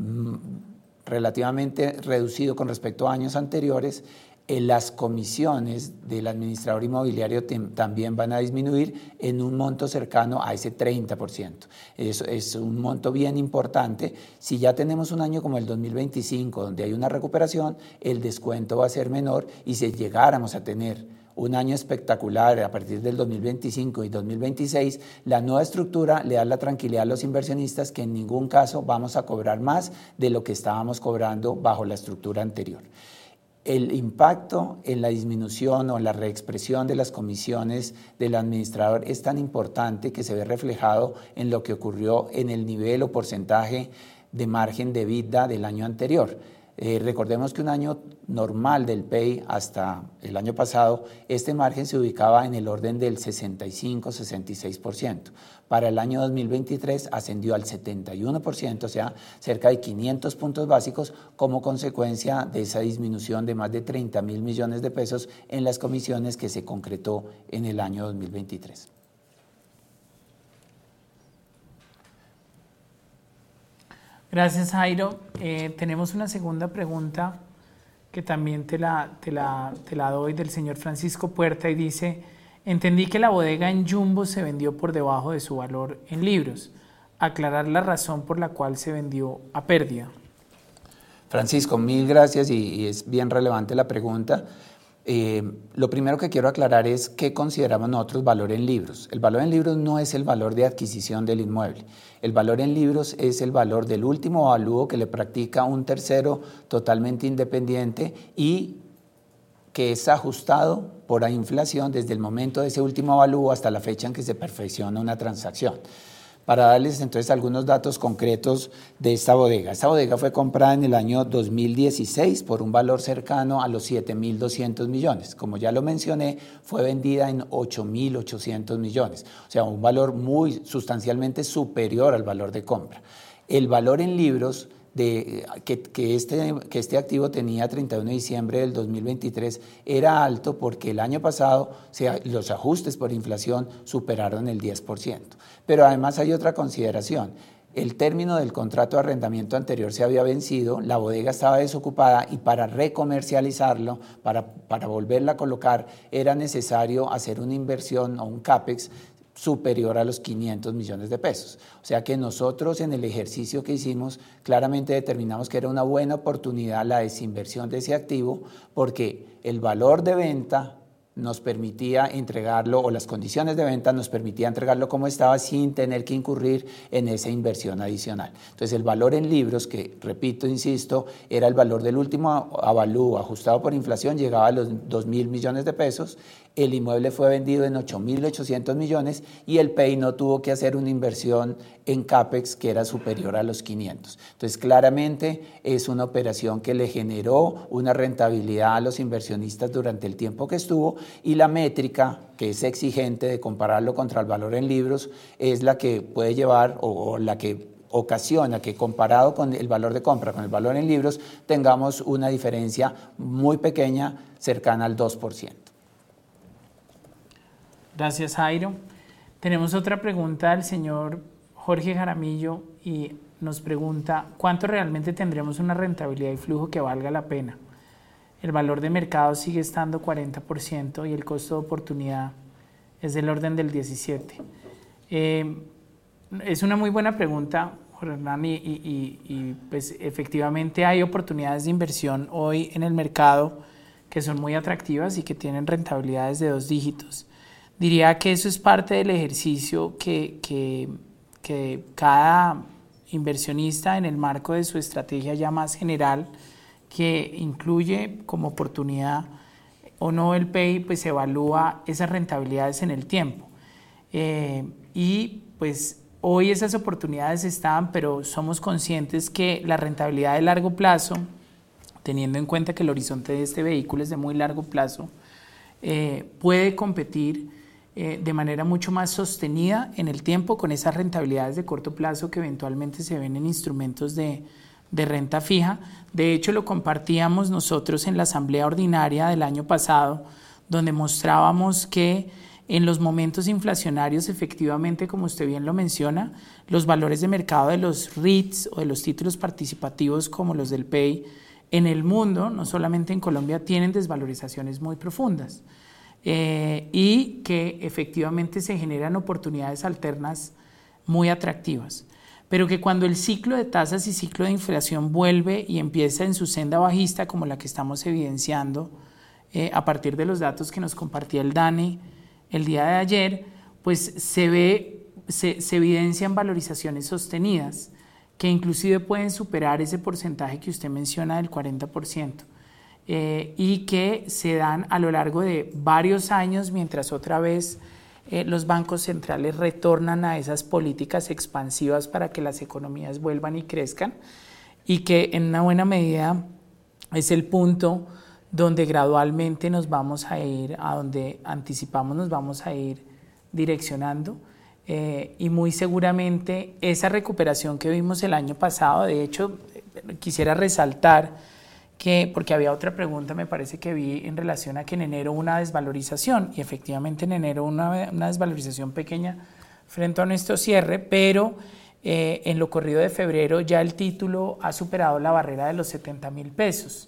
relativamente reducido con respecto a años anteriores, las comisiones del administrador inmobiliario también van a disminuir en un monto cercano a ese 30%. Eso es un monto bien importante. Si ya tenemos un año como el 2025, donde hay una recuperación, el descuento va a ser menor y si llegáramos a tener un año espectacular a partir del 2025 y 2026, la nueva estructura le da la tranquilidad a los inversionistas que en ningún caso vamos a cobrar más de lo que estábamos cobrando bajo la estructura anterior. El impacto en la disminución o la reexpresión de las comisiones del administrador es tan importante que se ve reflejado en lo que ocurrió en el nivel o porcentaje de margen de EBITDA del año anterior. Recordemos que un año normal del PEI hasta el año pasado, este margen se ubicaba en el orden del 65-66%. Para el año 2023 ascendió al 71%, o sea, cerca de 500 puntos básicos como consecuencia de esa disminución de más de 30.000 millones de pesos en las comisiones que se concretó en el año 2023. Gracias, Jairo. Tenemos una segunda pregunta que también te la doy, del señor Francisco Puerta, y dice: entendí que la bodega en Jumbo se vendió por debajo de su valor en libros. Aclarar la razón por la cual se vendió a pérdida. Francisco, mil gracias y es bien relevante la pregunta. Lo primero que quiero aclarar es qué consideramos nosotros valor en libros. El valor en libros no es el valor de adquisición del inmueble. El valor en libros es el valor del último avalúo que le practica un tercero totalmente independiente y que es ajustado por la inflación desde el momento de ese último avalúo hasta la fecha en que se perfecciona una transacción. Para darles entonces algunos datos concretos de esta bodega. Esta bodega fue comprada en el año 2016 por un valor cercano a los 7.200 millones. Como ya lo mencioné, fue vendida en 8.800 millones, o sea, un valor muy sustancialmente superior al valor de compra. El valor en libros que este activo tenía a 31 de diciembre del 2023 era alto porque el año pasado los ajustes por inflación superaron el 10%. Pero además hay otra consideración. El término del contrato de arrendamiento anterior se había vencido, la bodega estaba desocupada y para recomercializarlo, para volverla a colocar, era necesario hacer una inversión o un CAPEX superior a los 500 millones de pesos. O sea que nosotros en el ejercicio que hicimos claramente determinamos que era una buena oportunidad la desinversión de ese activo porque el valor de venta nos permitía entregarlo, o las condiciones de venta nos permitía entregarlo como estaba sin tener que incurrir en esa inversión adicional. Entonces el valor en libros, que repito, insisto, era el valor del último avalúo ajustado por inflación, llegaba a los 2.000 millones de pesos, el inmueble fue vendido en 8.800 millones y el PEI no tuvo que hacer una inversión en CAPEX que era superior a los 500. Entonces claramente es una operación que le generó una rentabilidad a los inversionistas durante el tiempo que estuvo, y la métrica, que es exigente de compararlo contra el valor en libros, es la que puede llevar o la que ocasiona que comparado con el valor de compra, con el valor en libros, tengamos una diferencia muy pequeña, cercana al 2%. Gracias, Jairo. Tenemos otra pregunta del señor Jorge Jaramillo y nos pregunta: ¿cuánto realmente tendremos una rentabilidad y flujo que valga la pena? El valor de mercado sigue estando 40% y el costo de oportunidad es del orden del 17%. Es una muy buena pregunta, Hernán, y pues efectivamente hay oportunidades de inversión hoy en el mercado que son muy atractivas y que tienen rentabilidades de 2 dígitos. Diría que eso es parte del ejercicio que cada inversionista, en el marco de su estrategia ya más general, que incluye como oportunidad o no el PEI, pues evalúa esas rentabilidades en el tiempo. Y pues hoy esas oportunidades están, pero somos conscientes que la rentabilidad de largo plazo, teniendo en cuenta que el horizonte de este vehículo es de muy largo plazo, puede competir de manera mucho más sostenida en el tiempo con esas rentabilidades de corto plazo que eventualmente se ven en instrumentos de renta fija. De hecho, lo compartíamos nosotros en la asamblea ordinaria del año pasado, donde mostrábamos que en los momentos inflacionarios, efectivamente, como usted bien lo menciona, los valores de mercado de los REITs o de los títulos participativos como los del PEI en el mundo, no solamente en Colombia, tienen desvalorizaciones muy profundas y que efectivamente se generan oportunidades alternas muy atractivas. Pero que cuando el ciclo de tasas y ciclo de inflación vuelve y empieza en su senda bajista, como la que estamos evidenciando a partir de los datos que nos compartía el DANE el día de ayer, pues se evidencian valorizaciones sostenidas que inclusive pueden superar ese porcentaje que usted menciona del 40%, y que se dan a lo largo de varios años, mientras otra vez los bancos centrales retornan a esas políticas expansivas para que las economías vuelvan y crezcan, y que en una buena medida es el punto donde gradualmente nos vamos a ir, a donde anticipamos nos vamos a ir direccionando, y muy seguramente esa recuperación que vimos el año pasado. De hecho, quisiera resaltar que, porque había otra pregunta, me parece que vi en relación a que en enero hubo una desvalorización, y efectivamente en enero una desvalorización pequeña frente a nuestro cierre, pero en lo corrido de febrero ya el título ha superado la barrera de los 70.000 pesos.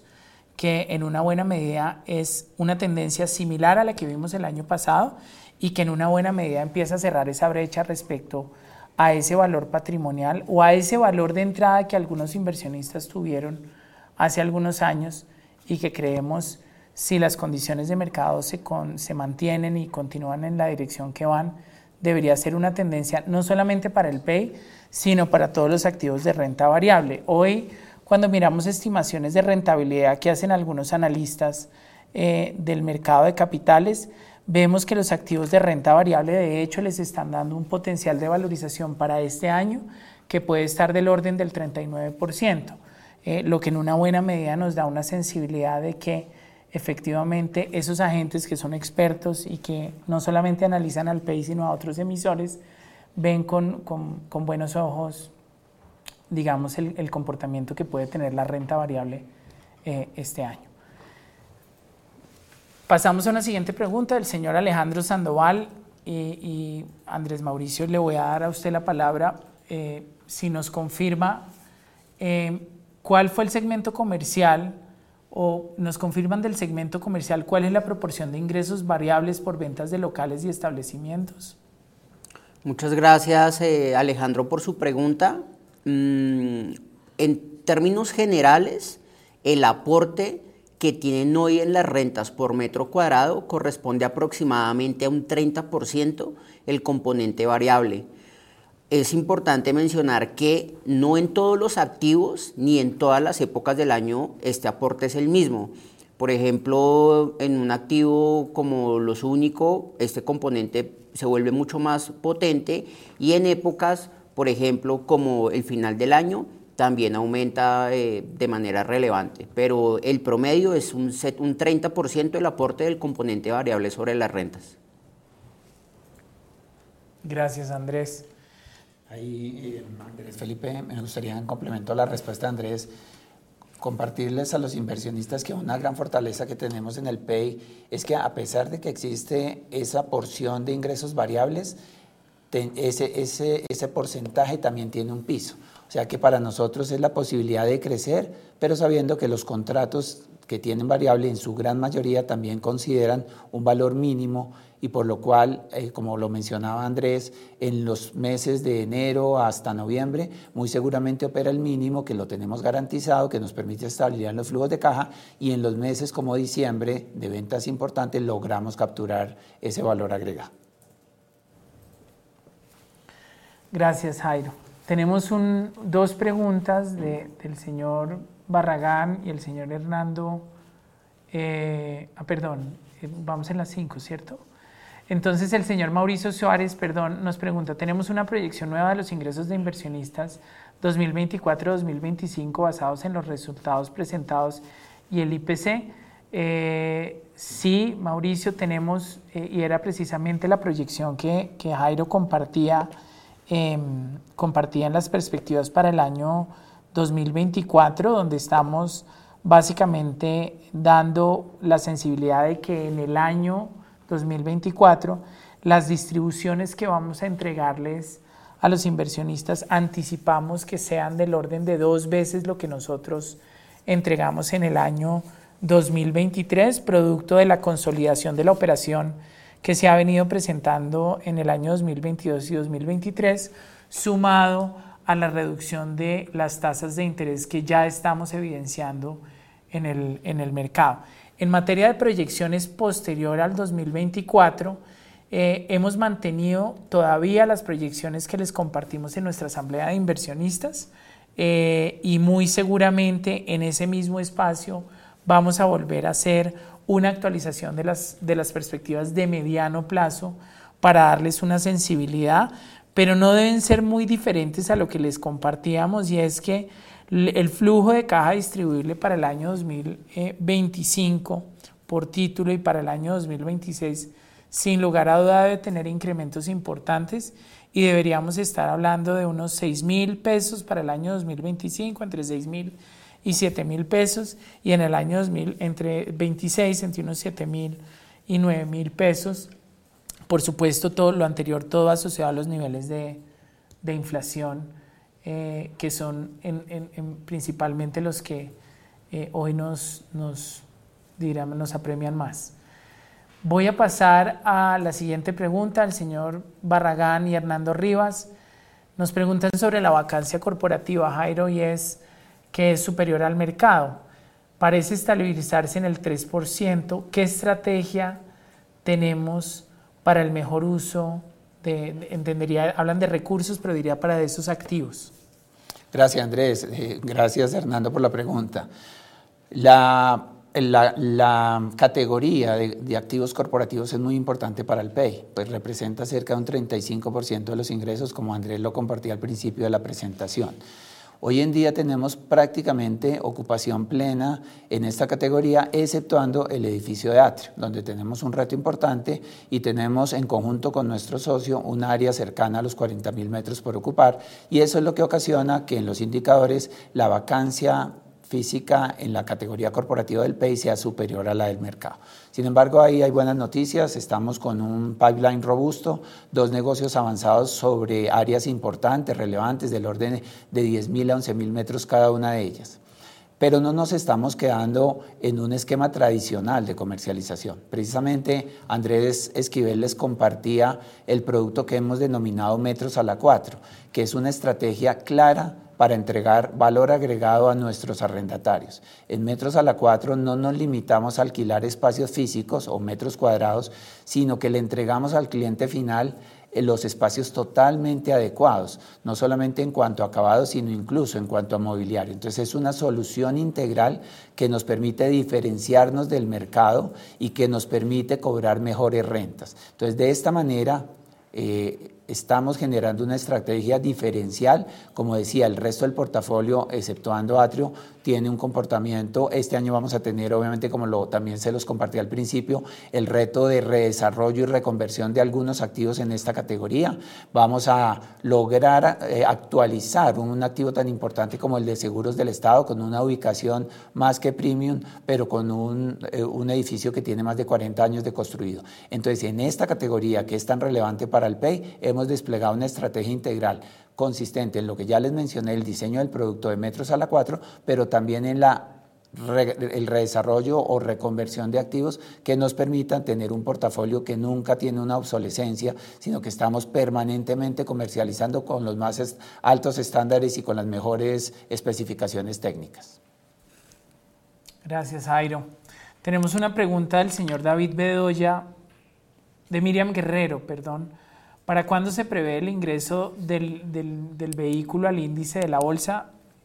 que en una buena medida es una tendencia similar a la que vimos el año pasado y que en una buena medida empieza a cerrar esa brecha respecto a ese valor patrimonial o a ese valor de entrada que algunos inversionistas tuvieron hace algunos años y que creemos, si las condiciones de mercado se mantienen y continúan en la dirección que van, debería ser una tendencia no solamente para el PEI, sino para todos los activos de renta variable. Hoy, cuando miramos estimaciones de rentabilidad que hacen algunos analistas del mercado de capitales, vemos que los activos de renta variable de hecho les están dando un potencial de valorización para este año que puede estar del orden del 39%, lo que en una buena medida nos da una sensibilidad de que efectivamente esos agentes que son expertos y que no solamente analizan al PEI sino a otros emisores, ven con buenos ojos, digamos, el comportamiento que puede tener la renta variable este año. Pasamos a una siguiente pregunta del señor Alejandro Sandoval y Andrés Mauricio, le voy a dar a usted la palabra si nos confirma cuál fue el segmento comercial o nos confirman del segmento comercial cuál es la proporción de ingresos variables por ventas de locales y establecimientos. Muchas gracias Alejandro por su pregunta. En términos generales, el aporte que tienen hoy en las rentas por metro cuadrado corresponde aproximadamente a un 30% el componente variable. Es importante mencionar que no en todos los activos ni en todas las épocas del año este aporte es el mismo. Por ejemplo, en un activo como los único, este componente se vuelve mucho más potente y en épocas, por ejemplo, como el final del año, también aumenta de manera relevante, pero el promedio es un 30% el aporte del componente variable sobre las rentas. Gracias, Andrés. Ahí, Andrés Felipe, me gustaría, en complemento a la respuesta de Andrés, compartirles a los inversionistas que una gran fortaleza que tenemos en el PEI es que, a pesar de que existe esa porción de ingresos variables, ese porcentaje también tiene un piso. O sea que para nosotros es la posibilidad de crecer, pero sabiendo que los contratos que tienen variable en su gran mayoría también consideran un valor mínimo y por lo cual, como lo mencionaba Andrés, en los meses de enero hasta noviembre muy seguramente opera el mínimo, que lo tenemos garantizado, que nos permite estabilidad en los flujos de caja, y en los meses como diciembre de ventas importantes logramos capturar ese valor agregado. Gracias, Jairo. Tenemos dos preguntas del señor Barragán y el señor Hernando. Vamos en las 5, ¿cierto? Entonces el señor Mauricio Suárez, nos pregunta, tenemos una proyección nueva de los ingresos de inversionistas 2024-2025 basados en los resultados presentados y el IPC. Sí, Mauricio, tenemos, y era precisamente la proyección que Jairo compartía en las perspectivas para el año 2024, donde estamos básicamente dando la sensibilidad de que en el año 2024 las distribuciones que vamos a entregarles a los inversionistas anticipamos que sean del orden de 2 veces lo que nosotros entregamos en el año 2023, producto de la consolidación de la operación que se ha venido presentando en el año 2022 y 2023, sumado a la reducción de las tasas de interés que ya estamos evidenciando en el mercado. En materia de proyecciones posterior al 2024, hemos mantenido todavía las proyecciones que les compartimos en nuestra asamblea de inversionistas y muy seguramente en ese mismo espacio vamos a volver a hacer una actualización de las perspectivas de mediano plazo para darles una sensibilidad, pero no deben ser muy diferentes a lo que les compartíamos, y es que el flujo de caja distribuible para el año 2025 por título y para el año 2026 sin lugar a duda debe tener incrementos importantes y deberíamos estar hablando de unos 6,000 pesos para el año 2025, entre 6,000 y 7,000 pesos, y en el año 2000 entre 26 entre unos 7,000 y 9,000 pesos. Por supuesto, todo lo anterior, todo asociado a los niveles de inflación que son principalmente los que hoy nos apremian más. Voy a pasar a la siguiente pregunta. El señor Barragán y Hernando Rivas nos preguntan sobre la vacancia corporativa, Jairo, y es que es superior al mercado. Parece estabilizarse en el 3%. ¿Qué estrategia tenemos para el mejor uso hablan de recursos, pero diría para esos activos? Gracias, Andrés. Gracias, Hernando, por la pregunta. La categoría de activos corporativos es muy importante para el PEI, pues representa cerca de un 35% de los ingresos, como Andrés lo compartía al principio de la presentación. Hoy en día tenemos prácticamente ocupación plena en esta categoría, exceptuando el edificio de Atrio, donde tenemos un reto importante y tenemos en conjunto con nuestro socio un área cercana a los 40.000 metros por ocupar, y eso es lo que ocasiona que en los indicadores la vacancia física en la categoría corporativa del PEI sea superior a la del mercado. Sin embargo, ahí hay buenas noticias, estamos con un pipeline robusto, 2 negocios avanzados sobre áreas importantes, relevantes, del orden de 10.000 a 11.000 metros cada una de ellas. Pero no nos estamos quedando en un esquema tradicional de comercialización. Precisamente Andrés Esquivel les compartía el producto que hemos denominado Metros a la 4, que es una estrategia clara para entregar valor agregado a nuestros arrendatarios. En Metros a la 4 no nos limitamos a alquilar espacios físicos o metros cuadrados, sino que le entregamos al cliente final los espacios totalmente adecuados, no solamente en cuanto a acabado, sino incluso en cuanto a mobiliario. Entonces es una solución integral que nos permite diferenciarnos del mercado y que nos permite cobrar mejores rentas. Entonces de esta manera estamos generando una estrategia diferencial. Como decía, el resto del portafolio, exceptuando Atrio, tiene un comportamiento. Este año vamos a tener, obviamente, como también se los compartí al principio, el reto de redesarrollo y reconversión de algunos activos en esta categoría. Vamos a lograr actualizar un activo tan importante como el de Seguros del Estado, con una ubicación más que premium, pero con un edificio que tiene más de 40 años de construido. Entonces, en esta categoría que es tan relevante para el PEI, hemos desplegado una estrategia integral consistente en lo que ya les mencioné, el diseño del producto de Metros a la 4, pero también en el redesarrollo o reconversión de activos que nos permitan tener un portafolio que nunca tiene una obsolescencia, sino que estamos permanentemente comercializando con los más altos estándares y con las mejores especificaciones técnicas. Gracias, Jairo. Tenemos una pregunta del señor David Bedoya, de Miriam Guerrero, perdón. ¿Para cuándo se prevé el ingreso del vehículo al índice de la bolsa?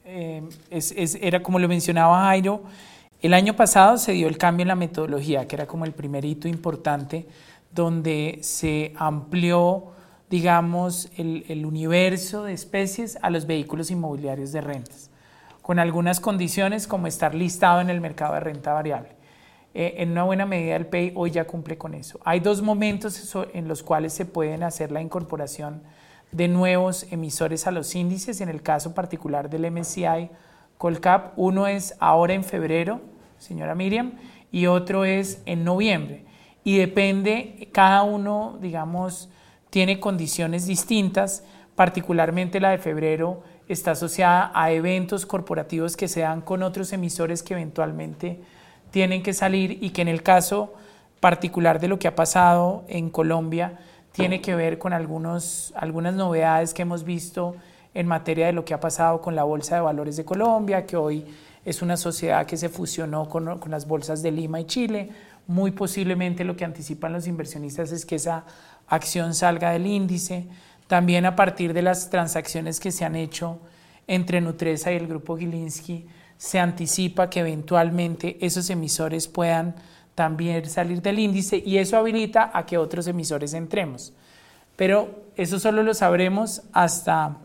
Era como lo mencionaba Jairo, el año pasado se dio el cambio en la metodología, que era como el primer hito importante, donde se amplió, digamos, el universo de especies a los vehículos inmobiliarios de rentas, con algunas condiciones como estar listado en el mercado de renta variable. En una buena medida el PEI hoy ya cumple con eso. Hay 2 momentos en los cuales se pueden hacer la incorporación de nuevos emisores a los índices, en el caso particular del MSCI Colcap. Uno es ahora en febrero, señora Miriam, y otro es en noviembre. Y depende, cada uno, digamos, tiene condiciones distintas, particularmente la de febrero está asociada a eventos corporativos que se dan con otros emisores que eventualmente tienen que salir y que en el caso particular de lo que ha pasado en Colombia tiene que ver con algunas novedades que hemos visto en materia de lo que ha pasado con la Bolsa de Valores de Colombia, que hoy es una sociedad que se fusionó con las bolsas de Lima y Chile. Muy posiblemente lo que anticipan los inversionistas es que esa acción salga del índice. También a partir de las transacciones que se han hecho entre Nutresa y el Grupo Gilinski, se anticipa que eventualmente esos emisores puedan también salir del índice y eso habilita a que otros emisores entremos. Pero eso solo lo sabremos hasta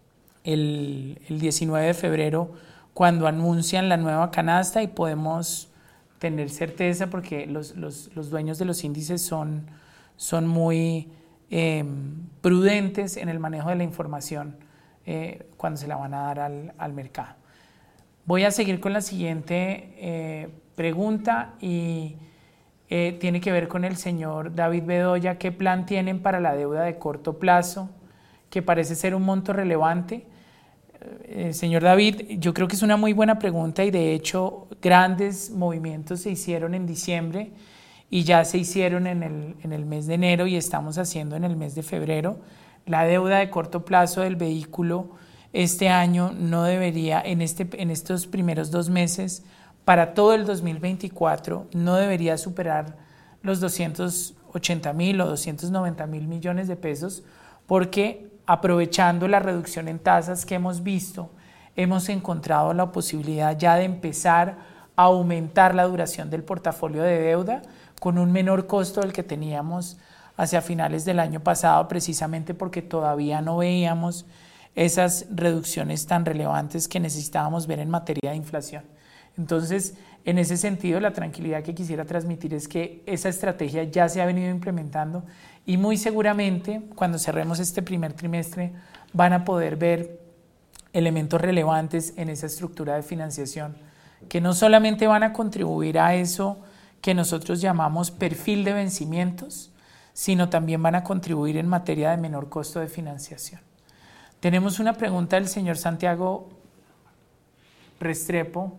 el 19 de febrero, cuando anuncian la nueva canasta, y podemos tener certeza porque los dueños de los índices son muy prudentes en el manejo de la información cuando se la van a dar al mercado. Voy a seguir con la siguiente pregunta y tiene que ver con el señor David Bedoya. ¿Qué plan tienen para la deuda de corto plazo? Que parece ser un monto relevante. señor David, yo creo que es una muy buena pregunta y de hecho grandes movimientos se hicieron en diciembre y ya se hicieron en el mes de enero y estamos haciendo en el mes de febrero. La deuda de corto plazo del vehículo este año no debería, en estos primeros 2 meses, para todo el 2024, no debería superar los 280.000 o 290.000 millones de pesos, porque aprovechando la reducción en tasas que hemos visto, hemos encontrado la posibilidad ya de empezar a aumentar la duración del portafolio de deuda con un menor costo del que teníamos hacia finales del año pasado, precisamente porque todavía no veíamos esas reducciones tan relevantes que necesitábamos ver en materia de inflación. Entonces, en ese sentido, la tranquilidad que quisiera transmitir es que esa estrategia ya se ha venido implementando y muy seguramente cuando cerremos este primer trimestre van a poder ver elementos relevantes en esa estructura de financiación que no solamente van a contribuir a eso que nosotros llamamos perfil de vencimientos, sino también van a contribuir en materia de menor costo de financiación. Tenemos una pregunta del señor Santiago Restrepo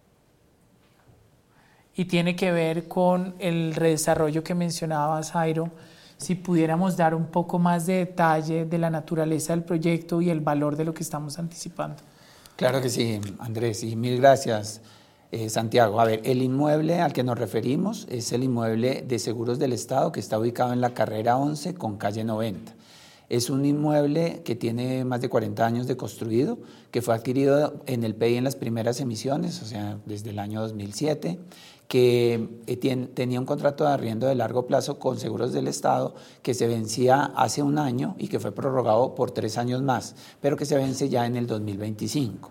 y tiene que ver con el redesarrollo que mencionabas, Jairo. Si pudiéramos dar un poco más de detalle de la naturaleza del proyecto y el valor de lo que estamos anticipando. Claro que sí, Andrés, y mil gracias, Santiago. A ver, el inmueble al que nos referimos es el inmueble de Seguros del Estado que está ubicado en la carrera 11 con calle 90. Es un inmueble que tiene más de 40 años de construido, que fue adquirido en el PEI en las primeras emisiones, o sea, desde el año 2007, que tenía un contrato de arriendo de largo plazo con Seguros del Estado que se vencía hace un año y que fue prorrogado por 3 años más, pero que se vence ya en el 2025.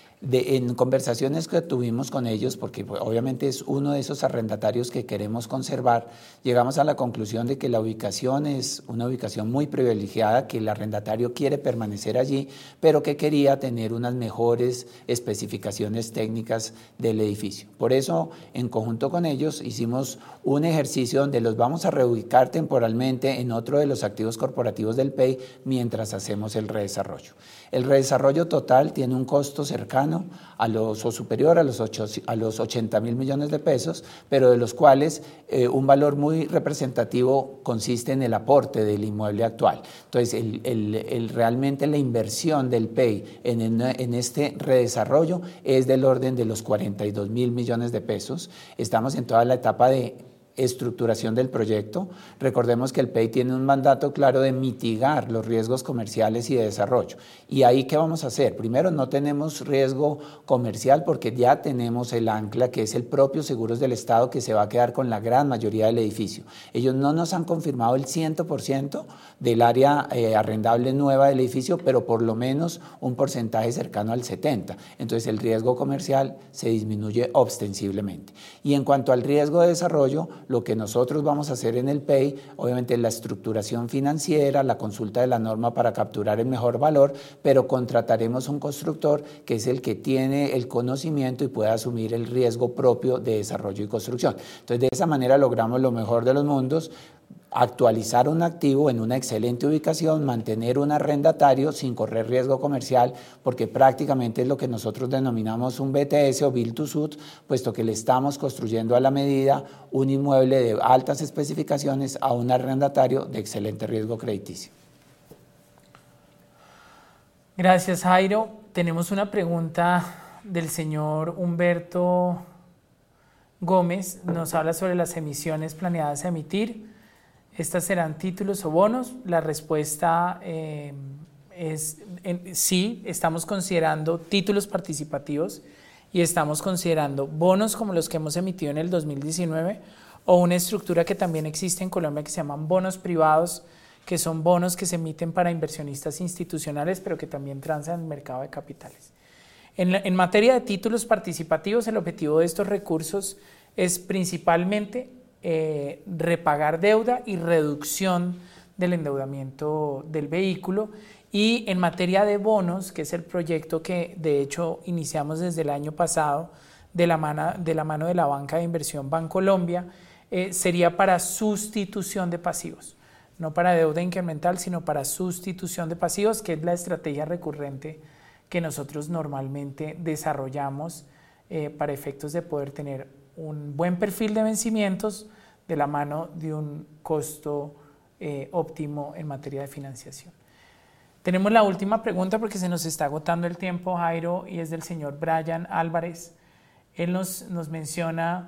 En conversaciones que tuvimos con ellos, porque obviamente es uno de esos arrendatarios que queremos conservar, llegamos a la conclusión de que la ubicación es una ubicación muy privilegiada, que el arrendatario quiere permanecer allí, pero que quería tener unas mejores especificaciones técnicas del edificio. Por eso, en conjunto con ellos, hicimos un ejercicio donde los vamos a reubicar temporalmente en otro de los activos corporativos del PEI mientras hacemos el redesarrollo. El redesarrollo total tiene un costo cercano o superior a los 80.000 millones de pesos, pero de los cuales un valor muy representativo consiste en el aporte del inmueble actual. Entonces, realmente la inversión del PEI en este redesarrollo es del orden de los 42.000 millones de pesos. Estamos en toda la etapa de estructuración del proyecto. Recordemos que el PEI tiene un mandato claro de mitigar los riesgos comerciales y de desarrollo. ¿Y ahí qué vamos a hacer? Primero, no tenemos riesgo comercial porque ya tenemos el ancla, que es el propio Seguros del Estado, que se va a quedar con la gran mayoría del edificio. Ellos no nos han confirmado el 100% del área arrendable nueva del edificio, pero por lo menos un porcentaje cercano al 70%. Entonces, el riesgo comercial se disminuye ostensiblemente. Y en cuanto al riesgo de desarrollo, lo que nosotros vamos a hacer en el PEI, obviamente la estructuración financiera, la consulta de la norma para capturar el mejor valor, pero contrataremos un constructor que es el que tiene el conocimiento y puede asumir el riesgo propio de desarrollo y construcción. Entonces, de esa manera logramos lo mejor de los mundos: actualizar un activo en una excelente ubicación, mantener un arrendatario sin correr riesgo comercial, porque prácticamente es lo que nosotros denominamos un BTS o Build to Suit, puesto que le estamos construyendo a la medida un inmueble de altas especificaciones a un arrendatario de excelente riesgo crediticio. Gracias, Jairo. Tenemos una pregunta del señor Humberto Gómez. Nos habla sobre las emisiones planeadas a emitir. ¿Estas serán títulos o bonos? La respuesta es sí, estamos considerando títulos participativos y estamos considerando bonos como los que hemos emitido en el 2019 o una estructura que también existe en Colombia que se llaman bonos privados, que son bonos que se emiten para inversionistas institucionales, pero que también transan en el mercado de capitales. En materia de títulos participativos, el objetivo de estos recursos es principalmente repagar deuda y reducción del endeudamiento del vehículo. Y en materia de bonos, que es el proyecto que de hecho iniciamos desde el año pasado de la mano de la banca de inversión Bancolombia, sería para sustitución de pasivos, no para deuda incremental, sino para sustitución de pasivos, que es la estrategia recurrente que nosotros normalmente desarrollamos para efectos de poder tener un buen perfil de vencimientos de la mano de un costo óptimo en materia de financiación. Tenemos la última pregunta porque se nos está agotando el tiempo, Jairo, y es del señor Brian Álvarez. Él nos menciona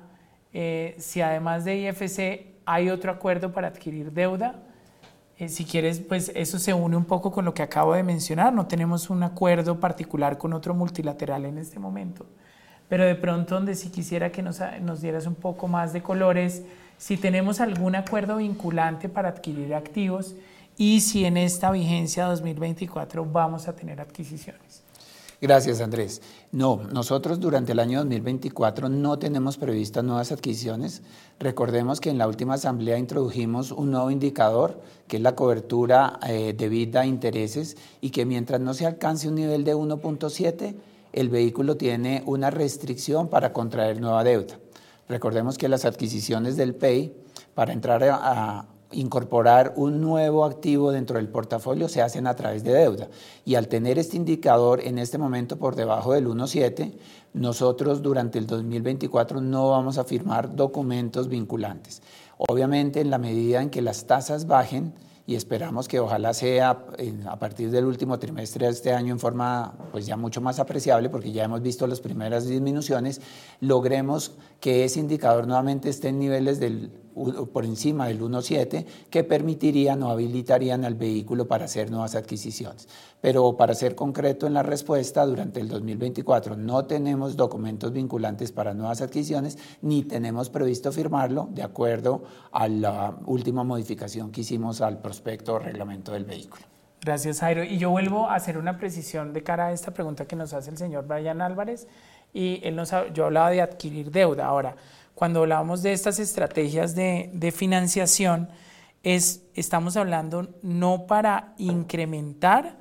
si además de IFC hay otro acuerdo para adquirir deuda. Si quieres, pues eso se une un poco con lo que acabo de mencionar. No tenemos un acuerdo particular con otro multilateral en este momento, pero de pronto donde sí quisiera que nos dieras un poco más de colores, si tenemos algún acuerdo vinculante para adquirir activos y si en esta vigencia 2024 vamos a tener adquisiciones. Gracias, Andrés. No, nosotros durante el año 2024 no tenemos previstas nuevas adquisiciones. Recordemos que en la última asamblea introdujimos un nuevo indicador, que es la cobertura debida a intereses, y que mientras no se alcance un nivel de 1.7, el vehículo tiene una restricción para contraer nueva deuda. Recordemos que las adquisiciones del PEI, para entrar a incorporar un nuevo activo dentro del portafolio, se hacen a través de deuda. Y al tener este indicador en este momento por debajo del 1.7, nosotros durante el 2024 no vamos a firmar documentos vinculantes. Obviamente, en la medida en que las tasas bajen, y esperamos que ojalá sea a partir del último trimestre de este año en forma pues ya mucho más apreciable, porque ya hemos visto las primeras disminuciones, logremos que ese indicador nuevamente esté en niveles por encima del 1.7, que permitirían o habilitarían al vehículo para hacer nuevas adquisiciones. Pero para ser concreto en la respuesta, durante el 2024 no tenemos documentos vinculantes para nuevas adquisiciones, ni tenemos previsto firmarlo de acuerdo a la última modificación que hicimos al prospecto o reglamento del vehículo. Gracias, Jairo. Y yo vuelvo a hacer una precisión de cara a esta pregunta que nos hace el señor Brian Álvarez, y yo hablaba de adquirir deuda. Ahora, cuando hablábamos de estas estrategias de financiación, estamos hablando no para incrementar,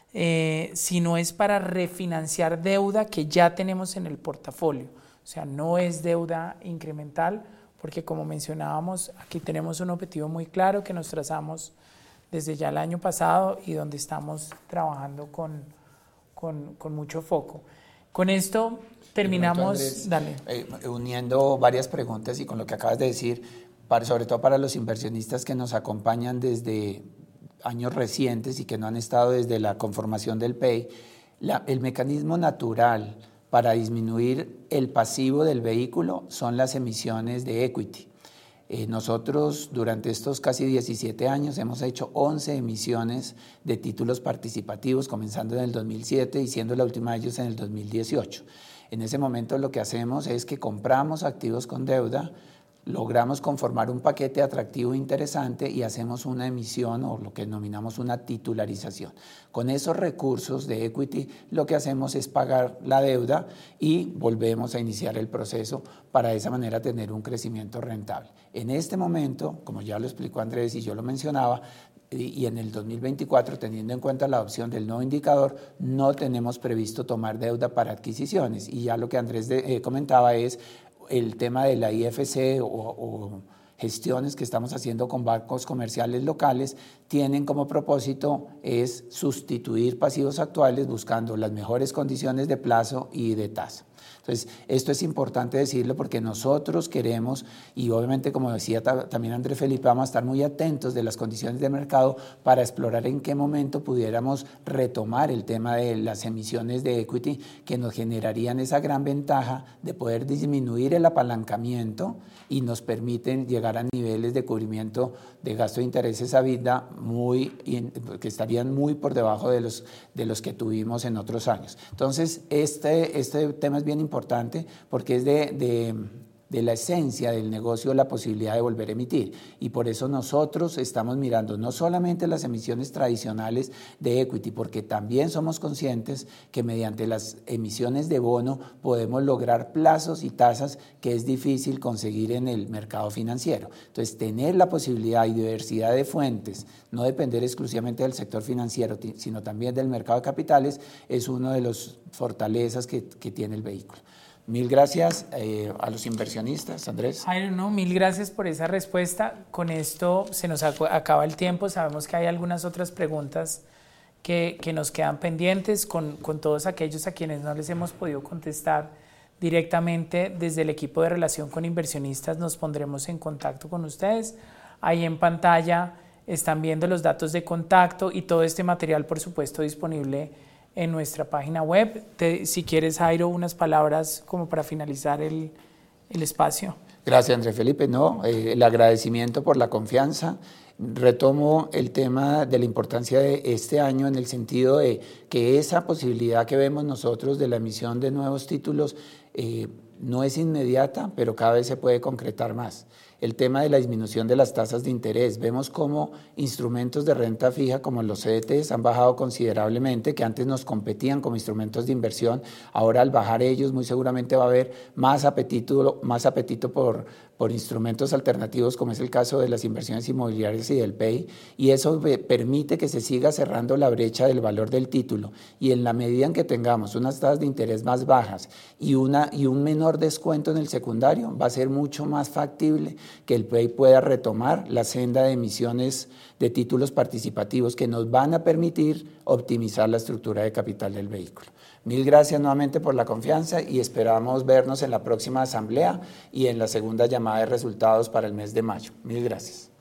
sino es para refinanciar deuda que ya tenemos en el portafolio. O sea, no es deuda incremental, porque como mencionábamos, aquí tenemos un objetivo muy claro que nos trazamos desde ya el año pasado y donde estamos trabajando con mucho foco. Con esto terminamos. Andrés, uniendo varias preguntas y con lo que acabas de decir, sobre todo para los inversionistas que nos acompañan desde años recientes y que no han estado desde la conformación del PEI, el mecanismo natural para disminuir el pasivo del vehículo son las emisiones de equity. Nosotros durante estos casi 17 años hemos hecho 11 emisiones de títulos participativos, comenzando en el 2007 y siendo la última de ellos en el 2018. En ese momento lo que hacemos es que compramos activos con deuda, logramos conformar un paquete atractivo e interesante y hacemos una emisión o lo que denominamos una titularización. Con esos recursos de equity lo que hacemos es pagar la deuda y volvemos a iniciar el proceso para de esa manera tener un crecimiento rentable. En este momento, como ya lo explicó Andrés y yo lo mencionaba, y en el 2024, teniendo en cuenta la adopción del nuevo indicador, no tenemos previsto tomar deuda para adquisiciones. Y ya lo que Andrés comentaba es el tema de la IFC o gestiones que estamos haciendo con bancos comerciales locales, tienen como propósito es sustituir pasivos actuales buscando las mejores condiciones de plazo y de tasa. Entonces, esto es importante decirlo porque nosotros queremos, y obviamente como decía también Andrés Felipe, vamos a estar muy atentos de las condiciones de mercado para explorar en qué momento pudiéramos retomar el tema de las emisiones de equity que nos generarían esa gran ventaja de poder disminuir el apalancamiento y nos permiten llegar a niveles de cubrimiento de gasto de intereses a vida que estarían muy por debajo de los que tuvimos en otros años. Entonces, este tema es bien importante porque es de la esencia del negocio la posibilidad de volver a emitir, y por eso nosotros estamos mirando no solamente las emisiones tradicionales de equity, porque también somos conscientes que mediante las emisiones de bono podemos lograr plazos y tasas que es difícil conseguir en el mercado financiero. Entonces, tener la posibilidad y diversidad de fuentes, no depender exclusivamente del sector financiero, sino también del mercado de capitales, es una de las fortalezas que tiene el vehículo. Mil gracias a los inversionistas, Andrés. Jairo, no, mil gracias por esa respuesta. Con esto se nos acaba el tiempo. Sabemos que hay algunas otras preguntas que nos quedan pendientes, con todos aquellos a quienes no les hemos podido contestar directamente desde el equipo de relación con inversionistas. Nos pondremos en contacto con ustedes. Ahí en pantalla están viendo los datos de contacto y todo este material, por supuesto, disponible en nuestra página web. Si quieres, Jairo, unas palabras como para finalizar el espacio. Gracias, Andrés Felipe. No, el agradecimiento por la confianza. Retomo el tema de la importancia de este año en el sentido de que esa posibilidad que vemos nosotros de la emisión de nuevos títulos no es inmediata, pero cada vez se puede concretar más. El tema de la disminución de las tasas de interés. Vemos cómo instrumentos de renta fija como los CDTs han bajado considerablemente, que antes nos competían como instrumentos de inversión. Ahora al bajar ellos muy seguramente va a haber más apetito por instrumentos alternativos, como es el caso de las inversiones inmobiliarias y del PEI, y eso permite que se siga cerrando la brecha del valor del título. Y en la medida en que tengamos unas tasas de interés más bajas y un menor descuento en el secundario, va a ser mucho más factible que el PEI pueda retomar la senda de emisiones de títulos participativos que nos van a permitir optimizar la estructura de capital del vehículo. Mil gracias nuevamente por la confianza y esperamos vernos en la próxima asamblea y en la segunda llamada de resultados para el mes de mayo. Mil gracias.